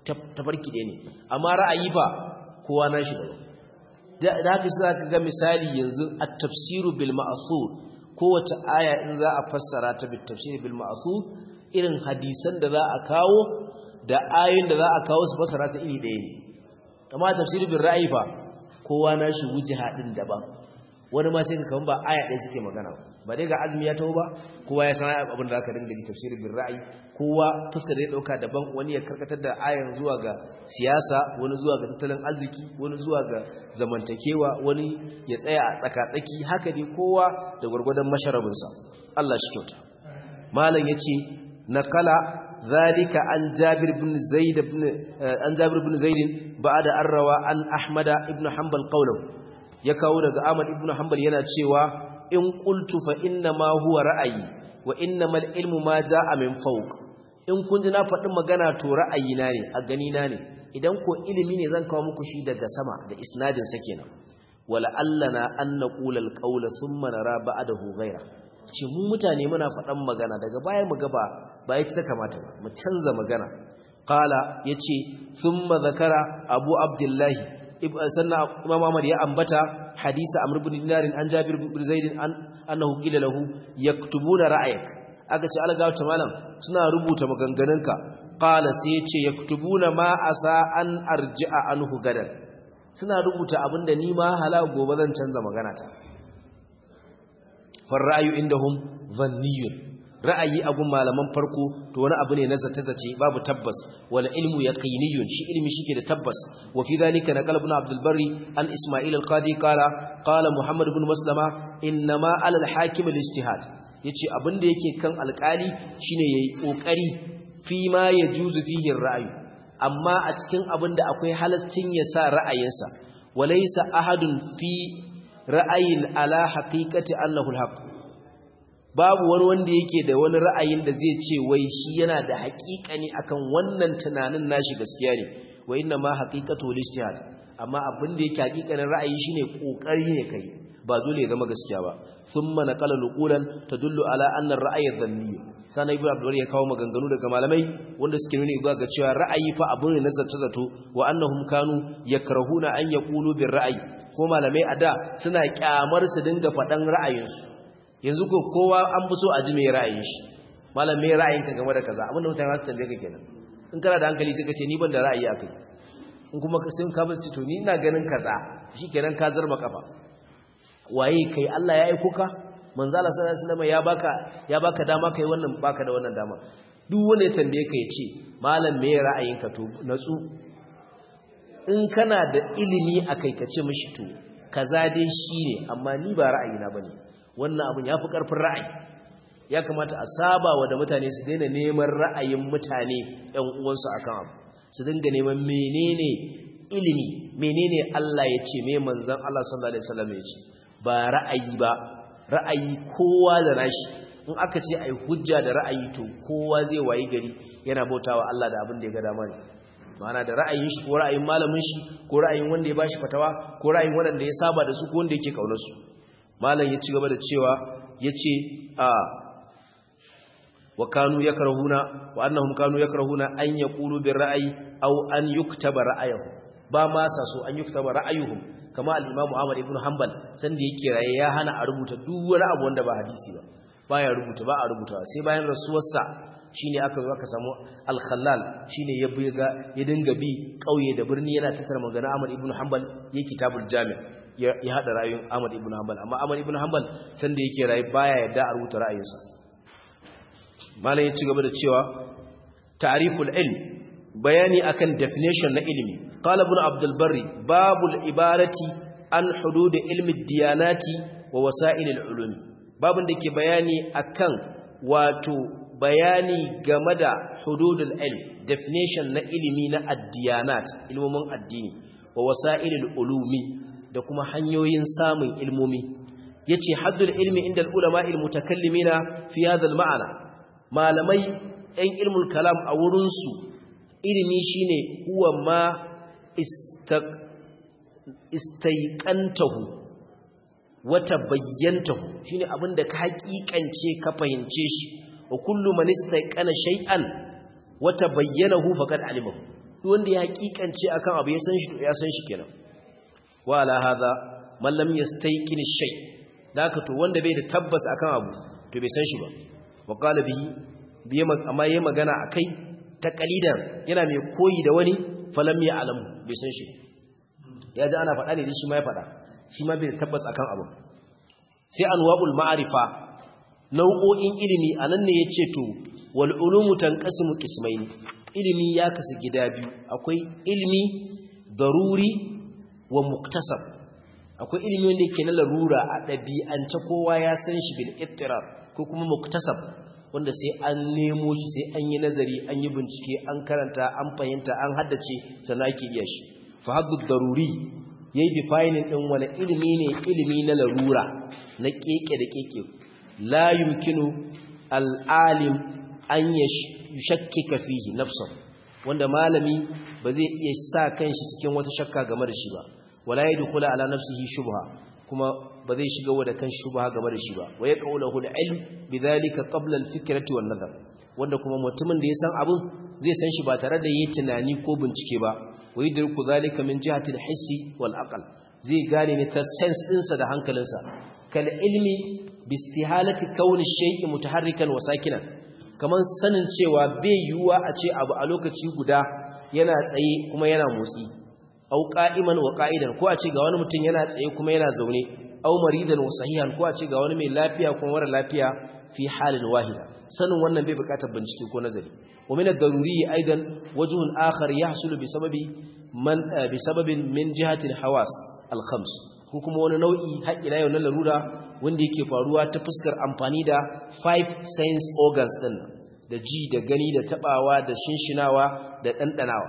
tafarki ɗaya ne amma ra'ayi ba kowa nashi daban da haka sai ka ga misali yanzu at-tafsiru bil ma'thur kowace aya in za a fassara ta bit tafsir bil ma'thur irin hadisan da za a kawo da ayoyin da za a kawo su fassara ta iri ɗaya ne amma tafsir bil ra'yi fa kowa nashi wujha din daban wani ma sai ka kaman ba aya ɗaya suke magana ba dai ga azumi ya taho ba kowa ya san abin da aka dinga ji tafsirin bil ra'yi kowa fuskar da ya dauka daban wani ya karkatar da ayan zuwa ga siyasa wani zuwa ga tattalin arziki wani zuwa ga zamantakewa wani ya tsaya a tsaka-tsaki haka dai kowa da gurgurdan masharabin sa Allah shi kyauta malam yace naqala zalika an Jabir ibn Zaid ba'da arrawa an Ahmad ibn Hanbal qawluhu ya kawo daga Ahmad ibn Hanbal yana cewa in qultu fa inna ma huwa ra'ayi wa innamal ilmu ma jaa min fawq in kun ji na faɗin magana to ra'ayina ne a gani na ne idan ko ilimi ne zan kawo muku shi daga sama da isnadin sa kenan wala allana an naqula alqawla thumma nara ba'dahu ghayra ce mu mutane muna faɗan magana daga baya mu gaba ba ita ta kamata ba mu canza magana qala yace thumma zakara abu abdullahi sannan Imam Ahmad ya ambata hadisi Amr ibn Dinar an Jabir ibn Zaid annahu qila lahu yaktubuna ra'ayak aka ce algawta malam suna rubuta maganganunka qala sai yace yaktubuna ma asa an arji'a anhu gadan suna rubuta abinda ni ma hala gobe zan canza magana ta far ra'yu indahum dhanniyun ra'ayi a gun malaman farko to wani abu ne na zace-zace babu tabbas wala ilmu yaqiniyun shi ilmi shike da tabbas wa fi dhalika naqala ibn Abdul Barri an Isma'il al-Qadi qala Muhammad ibn Maslama inma ala al-hakim al-ijtihad yace abinda yake kan alƙali shine yayi kokari fi ma yajuzu fihi ar-ra'yu amma a cikin abinda akwai halastin ya sa ra'ayinsa walaysa ahadun fi ra'ayin ala haqiqati annahu al-haqq babu wani wanda yake da wani ra'ayin da zai ce wai shi yana da haƙiƙani akan wannan tunanin nashi gaskiya ne wa inna ma haqiqatu al-ijtihad amma abin da yake haƙiƙanin ra'ayi shine kokari ne kai ba dole ya zama gaskiya ba thumma naqala nuqulan tadullu ala anna ar-ra'y dhanni sanan ibnu abdur ya kawo maganganu daga malamai wanda suke nuni zuwa ga cewa ra'ayi fa abu ne na zato wa annahum kanu yakrahuna an yaqulu bir ra'yi ko malamai a da suna kyamar su dinga faɗan ra'ayinsu yanzu ko kowa an fi so a ji mai ra'ayin shi malam mai ra'ayinka game da kaza abinda mutane za su tambaye ka kenan in kana da hankali sai ka ce ni ban da ra'ayi akai in kuma sun ka basu to ni ina ganin kaza shikenan ka zarba kafa waye kai Allah ya aiko ka manzo Allah sallallahu alaihi wasallam ya baka dama kai wannan baka da wannan dama duk wanda ya tambaye ka ya ce malam mai ra'ayinka to natsu in kana da ilimi akai ka ce mishi to kaza dai shine amma ni ba ra'ayina bane wannan abin ya fi ƙarfin ra'ayi ya kamata a saba wa da mutane su daina neman ra'ayin mutane ‘yan uwansu a kan abu su dinga neman menene ilimi menene Allah ya ce mai manzan Allah sallallahu Alaihi wasallam ya ce ba ra'ayi ba ra'ayi kowa da nashi in aka ce a yi hujja da ra'ayi to kowa zai wayi gari yana bautawa Allah da abin da ya ga dama ne ma'ana da ra'ayin shi ko ra'ayin malamin shi ko ra'ayin wanda ya bashi fatawa ko ra'ayin wanda ya saba da su ko wanda yake kaunar su malam ya ci gaba da cewa yace wa kanu yakrahuna wa annahum kanu yakrahuna an yaqulu bir ra'yi aw an yuktaba ra'ayuhum ba ma sa so an yuktaba ra'ayuhum kama al-imam Ahmad ibn Hanbal san da yake raye ya hana a rubuta duk wani abu wanda ba hadisi ba baya rubuta ba a rubuta sai bayan rasuwarsa shine aka zo aka samu al-Khallal shine ya dinga bi kauye da birni yana tattara magana Ahmad ibn Hanbal yake kitabul Jami' ya hada ra'ayin Ahmad ibn Hanbal amma Ahmad ibn Hanbal sanda yake rayi baya yadda a rubuta ra'ayinsa malai ya ci gaba da cewa ta'riful ilm bayani akan definition na ilimi qala ibn Abdul Barri babul ibarati an hudud ilmi diyanati wa wasa'il al-ulum babun da ke bayani akan wato bayani game da hududul ilm definition na ilimi na addiyanat ilmomin addini wa wasa'il al-ulumi da kuma hanyoyin samun ilmomi yace haddul ilmi inda ulama almutakallimina fi hadha almaana malamai ɗan ilmul kalam a wurin su ilimi shine huwa ma istaiqantahu wa tabayyantahu shine abinda ka hakikance ka fahimce shi wa kullu man istaiqana shay'an wa tabayyanahu faqad alimahu wanda ya hakikance akan abu ya san shi ya san shi kenan wa ala hadha man lam yastayqin shay daka to wanda bai da tabbas akan abu to bai san shi ba wa qala bihi amma yayi magana akai taqalidan yana mai koyi da wani falam ya alamu bai san shi ya ji ana faɗa ne shi ma ya faɗa shi ma bai da tabbas akan abu sai anwa'ul ma'rifa nau'o'in ilimi anan ne yace to wal ulumu tanqasimu qismaini ilimi ya kasu gida biyu akwai ilimi daruri wa muktasab akwai ilimi wanda yake na larura a ɗabi'ance kowa ya san shi bil ittirar ko kuma muktasab wanda sai an nemo shi sai an yi nazari an yi bincike an karanta an fahimta an haddace sannan ake iya shi fa haddu daruri yayi defining din wani ilimi ne ilimi na larura na keke da keke la yumkinu al alim an yashakkika fihi nafsan wanda malami ba zai iya sa kanshi cikin wata shakka game da shi ba wala yadkhula ala nafsihi shubha kuma ba zai shiga wa da kan shubha game da shi ba wa yaqulu al-ilm bidhalika qabla al-fikrati wan nazar wanda kuma mutumin da ya san abun zai san shi ba tare da yi tunani ko bincike ba wa yadriku dhalika min jihati al-hissi wal aql zai gane ne ta sense dinsa da hankalinsa kal ilmi bi istihalati kauni shay'i mutaharrikan wa sakinan kaman sanin cewa bai yiwuwa a ce abu a lokaci guda yana tsaye kuma yana motsi au qa'iman wa qa'idan ko a ce ga wani mutum yana tsaye kuma yana zaune au maridan wa sahihan ko a ce ga wani mai lafiya kuma mara lafiya fi halin wahida sanin wannan bai bukatar bincike ko nazari wa min ad-daruri aidan wajhun akhar yahsulu bi sababin min jihati al-hawas al-khams ko kuma wani nau'i har ila yau na larura wanda yake faruwa ta fuskar amfani da 5 sense organs din da ji da gani da tabawa da shinshinawa da dandanawa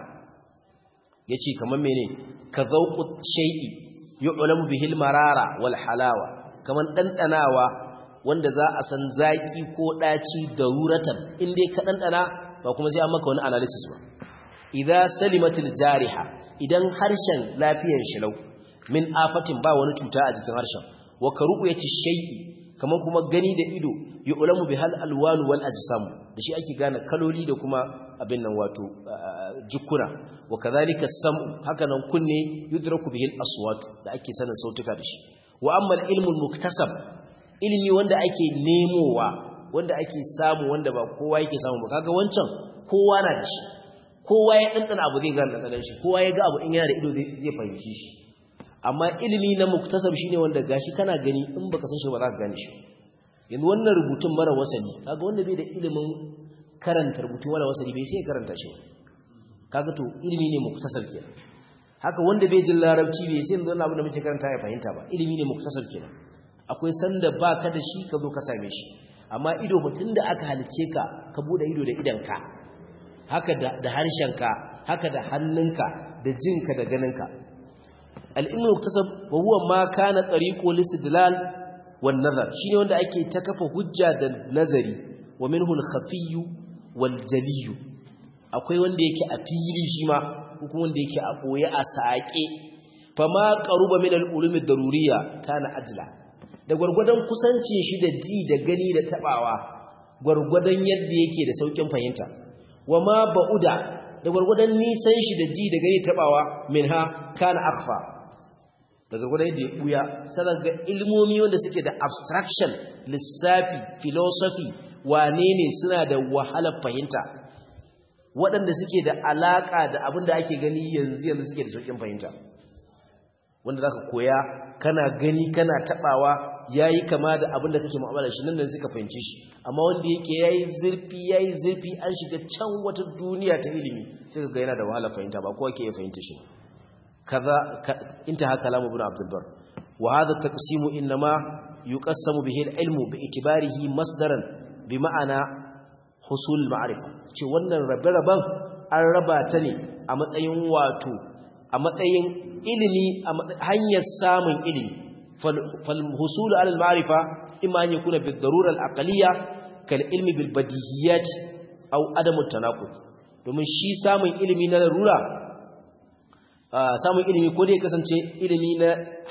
yace kaman mene ka zauqut shay'i yu'lamu bihi al-marara wal halawa kaman dandanawa wanda za a san zaki ko daci daruratan indai ka dandana ba kuma sai an maka wani analysis ba idza salimatil jariha idan harshen lafiyar shi lau min afatin ba wani cuta a jikin harshen wa karu'yati shay'i kaman kuma gani da ido yu'lamu bihal alwan wal ajsam da shi ake gane kaloli da kuma abin nan wato jukuna wa kadhalika sam'u haka nan kunne yudraku bihil aswat da ake sanin sautuka da shi wa amma al-ilmu al-muktasab ilmi wanda ake nemowa wanda ake samu wanda ba kowa yake samu ba kaga wancan kowa na da shi kowa ya dandana abu zai gane dan shi kowa ya ga abu in yana da ido zai fahimci shi amma ilimi na muktasab shine wanda gashi kana gani in baka san shi ba za ka gane shi yanzu wannan rubutun mara wasali kaga wanda bai da ilimin karanta rubutun mara wasali bai sai karanta shi kaga to ilimi ne muktasab kenan haka wanda bai jin larabci bai sai yanzu wannan abin da muke karanta ya fahimta ba ilimi ne muktasab kenan akwai sanda baka da shi ka zo ka same shi amma ido mutun da aka halice ka ka bude ido da idanka haka da harshenka haka da hannunka da jinka da ganinka al-ilmu muktasab wa huwa ma kana tariqu listidlal wan nazar shine wanda ake ta kafa hujja da nazari wa minhu al-khafiyyu wal jaliyyu akwai wanda yake a fili shi ma kuma wanda yake a boye a saƙe fama qaruba min al-ulumi ad-daruriyya kana ajla da gurgudan kusancin shi da ji da gani da tabawa gurgudan yadda yake da saukin fahimta wama ba'uda da gurgudan nisan shi da ji da gani tabawa minha kana akhfa daga gudai da ya buya sanar ga ilmomi wanda suke da abstraction lissafi philosophy wane ne suna da wahalar fahimta waɗanda suke da alaƙa da abin da ake gani yanzu suke da sauƙin fahimta wanda za ka koya kana gani kana taɓawa ya yi kama da abin da kake mu'amala shi nan da suka fahimci shi amma wanda yake ya yi zurfi an shiga can wata duniya ta ilimi sai ka ga yana da wahalar fahimta ba kowa ke iya fahimta shi كذا انتهى كلام ابن عبد البر وهذا التقسيم إنما يقسم به العلم باعتباره مصدرا بمعنى حصول المعرفة ce wannan rabe-raben an raba ta ne a matsayin wato a matsayin ilimi a hanyar samun ilimi fal husul ala al ma'rifa imma an yakuna bid darura al aqliyya kal ilmi bil badihiyat aw adam at tanaqud domin shi samun ilimi na larura samun ilimi ko dai kasance ilimi na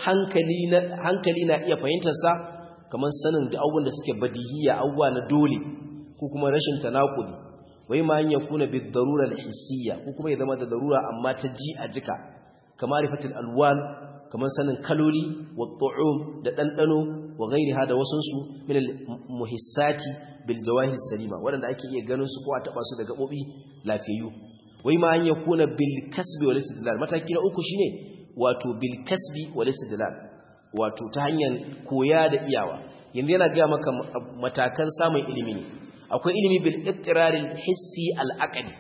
hankali na iya fahimtar sa kamar sanin da abubuwan da suke badihiyya abubuwa na dole ko kuma rashin tanakudi wai ma an yakuna bid darura al hissiyya ko kuma ya zama da darura amma ta ji a jika kamar rifatul alwan kamar sanin kaloli wa tu'um da dandano wa ghairiha da wasunsu min al muhissati bil jawahir salima wanda ake iya ganin su ko a taba su da gabobi lafiyayyu wai ma an yakuna bil kasbi wal istidlal mataki na uku shine wato bil kasbi wal istidlal wato ta hanyar koya da iyawa yanzu yana ga maka matakan samun ilimi ne akwai ilimi bil ittiraril hissi al aqli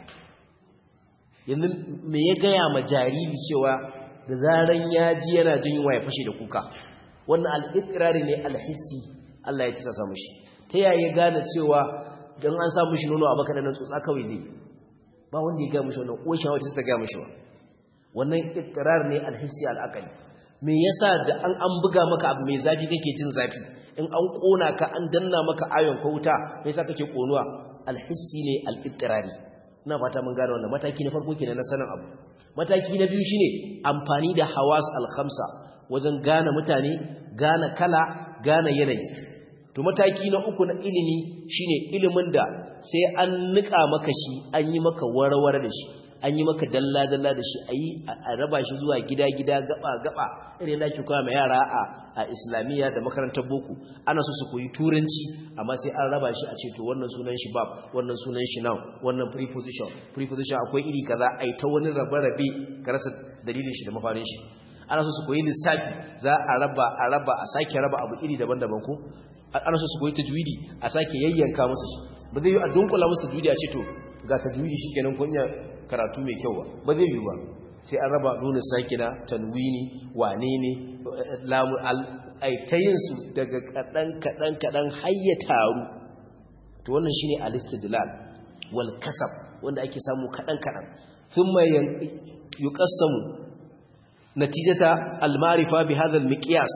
yanzu me ya gaya ma jariri cewa da zaran ya ji yana jin yunwa ya fashe da kuka wannan al ittirari ne al hissi Allah ya tsasa mishi ta yaya gane cewa dan an sa mishi nono a baka da nan tsotsa kawai zai ba wanda ya ga mishi wannan uwar shawa ta ga mishi wannan ittirar ne al hissi al aqli me yasa da an buga maka abu mai zafi kake jin zafi in an kona ka an danna maka ayon ko wuta me yasa kake konuwa alhissi ne al-ittirari ina fata mun gane wannan mataki na farko kenan na sanin abu mataki na biyu shine amfani da hawas al-khamsa wajen gane mutane gane kala gane yanayi to mataki na uku na ilimi shine ilimin da sai an nika maka shi an yi maka warware da shi an yi maka dalla-dalla da shi a raba shi zuwa gida-gida gaba-gaba irin da ke kawo mai yara a islamiyya da makarantar boko ana so su koyi turanci amma sai an raba shi a ce to wannan sunan shi bab wannan sunan shi noun wannan preposition akwai iri kaza ai ta wani rabe-rabe ka rasa dalilin shi da mafarin shi ana so su koyi lissafi za a raba a sake raba abu iri daban-daban ko ana so su koyi tajwidi a sake yayyanka musu shi ba zai yi a dunkula musu tajwidi a ce to ga tajwidi shikenan kun iya karatu mai kyau ba zai yi ba sai an raba nuna sakina tanwini wane ne lamu aitayin su daga kadan hayya taru to wannan shine al-istidlal wal kasab wanda ake samu kadan thumma yuqassamu natijata al-ma'rifa bi hadha al-miqyas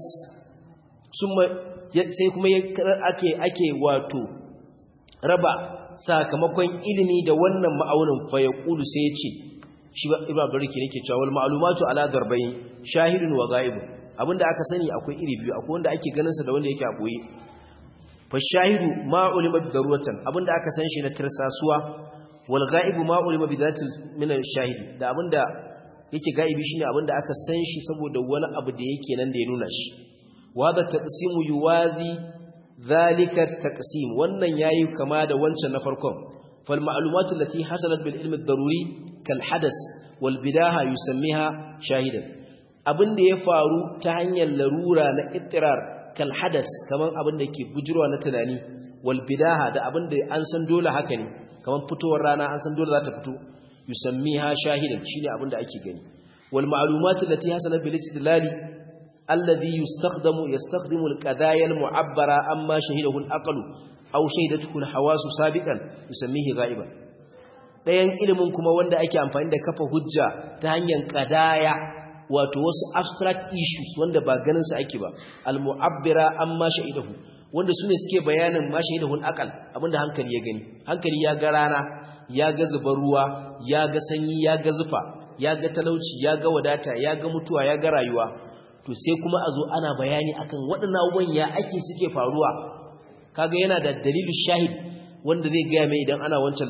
sai kuma ake wato raba sakamakon ilimi da wannan ma'aunin fa yaqulu sai ya ce shi ibn bariki yake cewa wal ma'lumatu ala darbayn shahidun wa ghaibun abinda aka sani akwai iri biyu akwai wanda ake ganin sa da wanda yake a boye fa shahidu ma ulima bi daruratan abinda aka san shi na tirsasuwa wal ghaibu ma ulima bi dhatil min al shahidi da abinda yake gaibi shine abinda aka san shi saboda wani abu da yake nan da ya nuna shi wa hada taqsimu yuwazi zalika taqsim wannan yayi kama da wancan na farkon fal ma'lumatu allati hasalat bil ilmi ad-daruri kal hadas wal bidaha yusammiha shahidan abinda ya faru ta hanyar larura na ittirar kal hadas kaman abinda ke bujirwa na tunani wal bidaha da abinda an san dole haka ne kaman fitowar rana an san dole za ta fito yusammiha shahidan shine abinda ake gani wal ma'lumatu allati hasalat bil istidlali الذي يستخدم القضايا المعبرة أما شهده الأقل أو شهدته الحواس سابقا يسميه غائبا ɗayan ilimin kuma wanda ake amfani da kafa hujja ta hanyar qadaya wato wasu abstract issues wanda ba ganin su ake ba al-mu'abbira amma shahidahu wanda sune suke bayanin ma shahidahu al-aqal abinda hankali ya gani hankali ya ga rana ya ga zubar ruwa ya ga sanyi ya ga zufa ya ga talauci ya ga wadata ya ga mutuwa ya ga rayuwa to sai kuma a zo ana bayani akan waɗannan abubuwan ya ake suke faruwa kaga yana da dalilu shahid wanda zai gaya mai idan ana wancan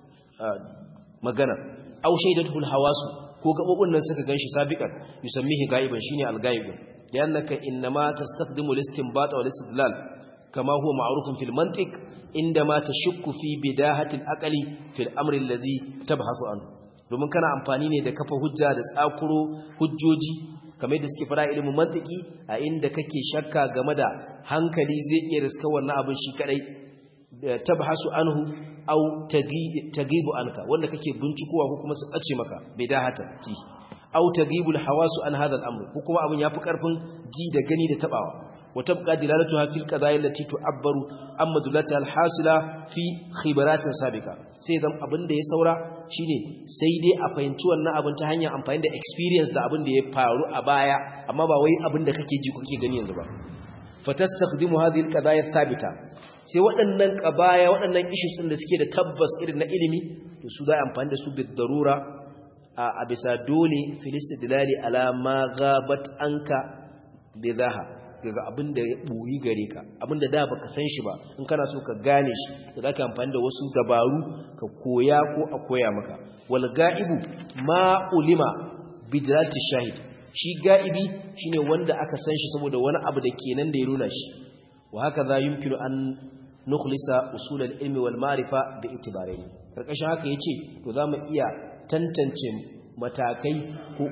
magana au shaidatul hawasu ko gabobin nan suka ganshi sabiqan yusammihi gaiban shine al-gaib liannaka inma tastaqdimu al-istinbat wal istidlal kama huwa ma'rufun fil mantiq indama tashukku fi bidahati al-aqli fil amri alladhi tabhasu anhu domin kana amfani ne da kafa hujja da tsakuro hujjoji kamar da suke fara ilimin mantiki a inda kake shakka game da hankali zai iya riska wannan abin shi kadai tabhasu anhu aw tagibu anka wanda kake bincikowa ko kuma su bace maka bidahatan ti aw tagibu alhawasu an hadha al-amr ko kuma abin yafi karfin ji da gani da tabawa wa tabqa dilalatuha fil qada'i allati tu'abbaru amma dulata al-hasila fi khibaratin sabiqa sai zan abin da ya saura shine sai dai a fahimci wannan abin ta hanyar amfani da experience da abin da ya faru a baya amma ba wai abin da kake ji kake gani yanzu ba fatastakhdimu hadhihi al-qadaya thabita sai waɗannan qabaya waɗannan issues din da suke da tabbas irin na ilimi to su za a amfani da su bid darura a bisa dole filistidlali ala ma ghabat anka bidaha daga abin da ya boyi gare ka abin da da baka san shi ba in kana so ka gane shi da zaka amfani da wasu dabaru ka koya ko a koya maka wal ga'ibu ma ulima bidrati shahid shi ga'ibi shine wanda aka san shi saboda wani abu da kenan da ya nuna shi wa haka za yumkinu an nukhlisa usul al-ilmi wal ma'rifa bi itibarain karkashin haka yace to zamu iya tantance matakai ko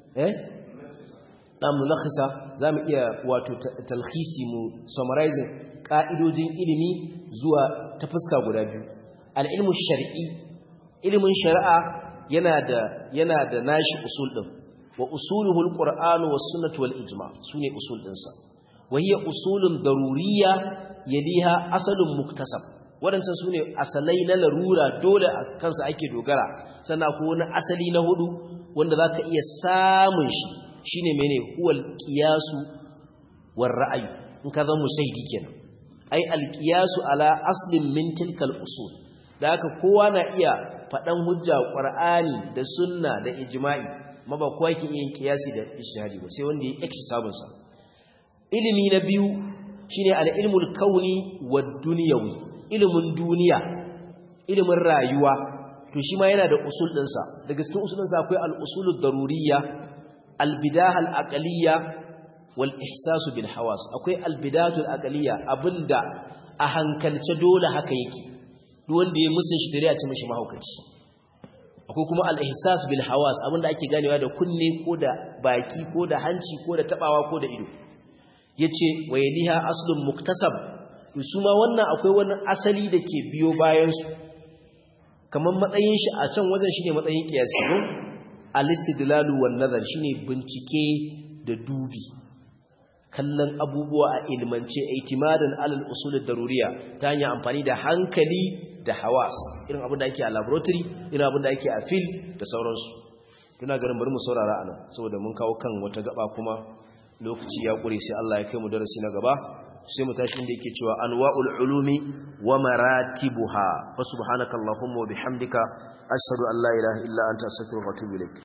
dan mulakhisa zamu iya wato talkhisi mu summarizing ka'idojin ilimi zuwa ta fuska guda biyu al-ilmu shar'i ilimin shari'a yana da nashi usul din wa usuluhu al-qur'an was sunnah wal ijma' sune usul din sa wa hiya usulun daruriyya yaliha asalun muktasab wadancan sune asalai na larura dole a kansa ake dogara sannan ko wani asali na hudu wanda zaka iya samun shi shine mene huwal qiyasu war ra'y in ka zama mushahidi kenan ai al qiyasu ala aslin min tilkal usul da haka kowa na iya fadan hujja qur'ani da sunna da ijma'i ma ba kowa yake yin qiyasi da ijtihadi ba sai wanda ya yake sabon sa ilimi na biyu shine al-ilmul kauni wad dunyawi ilimin duniya ilimin rayuwa to shi ma yana da usul dinsa daga cikin usulin sa akwai al-usulud daruriyya al-bidah al-aqliyya wal ihsas bil hawas akwai al-bidatul aqliyya abinda a hankalce dole haka yake duk wanda ya musun shi dare a ci mishi mahaukaci akwai kuma al-ihsas bil hawas abinda ake ganewa da kunne ko da baki ko da hanci ko da tabawa ko da ido yace wayliha aslun muktasab to su ma wannan akwai wani asali da ke biyo bayan su kamar matsayin shi a can wajen shine matsayin qiyasi ko al-istidlalu wan nazar shine bincike da dubi kallon abubuwa a ilmance itimadan alal usul ad-daruriyya ta hanyar amfani da hankali da hawas irin abin da ake a laboratory irin abin da ake a field da sauransu tuna garin bari mu saurara anan saboda mun kawo kan wata gaba kuma lokaci ya kure sai Allah ya kai mu darasi na gaba sai mu tashi inda yake cewa anwa'ul ulumi wa maratibuha fa subhanakallahumma wa bihamdika ashhadu an la ilaha illa anta astaghfiruka wa atubu ilaik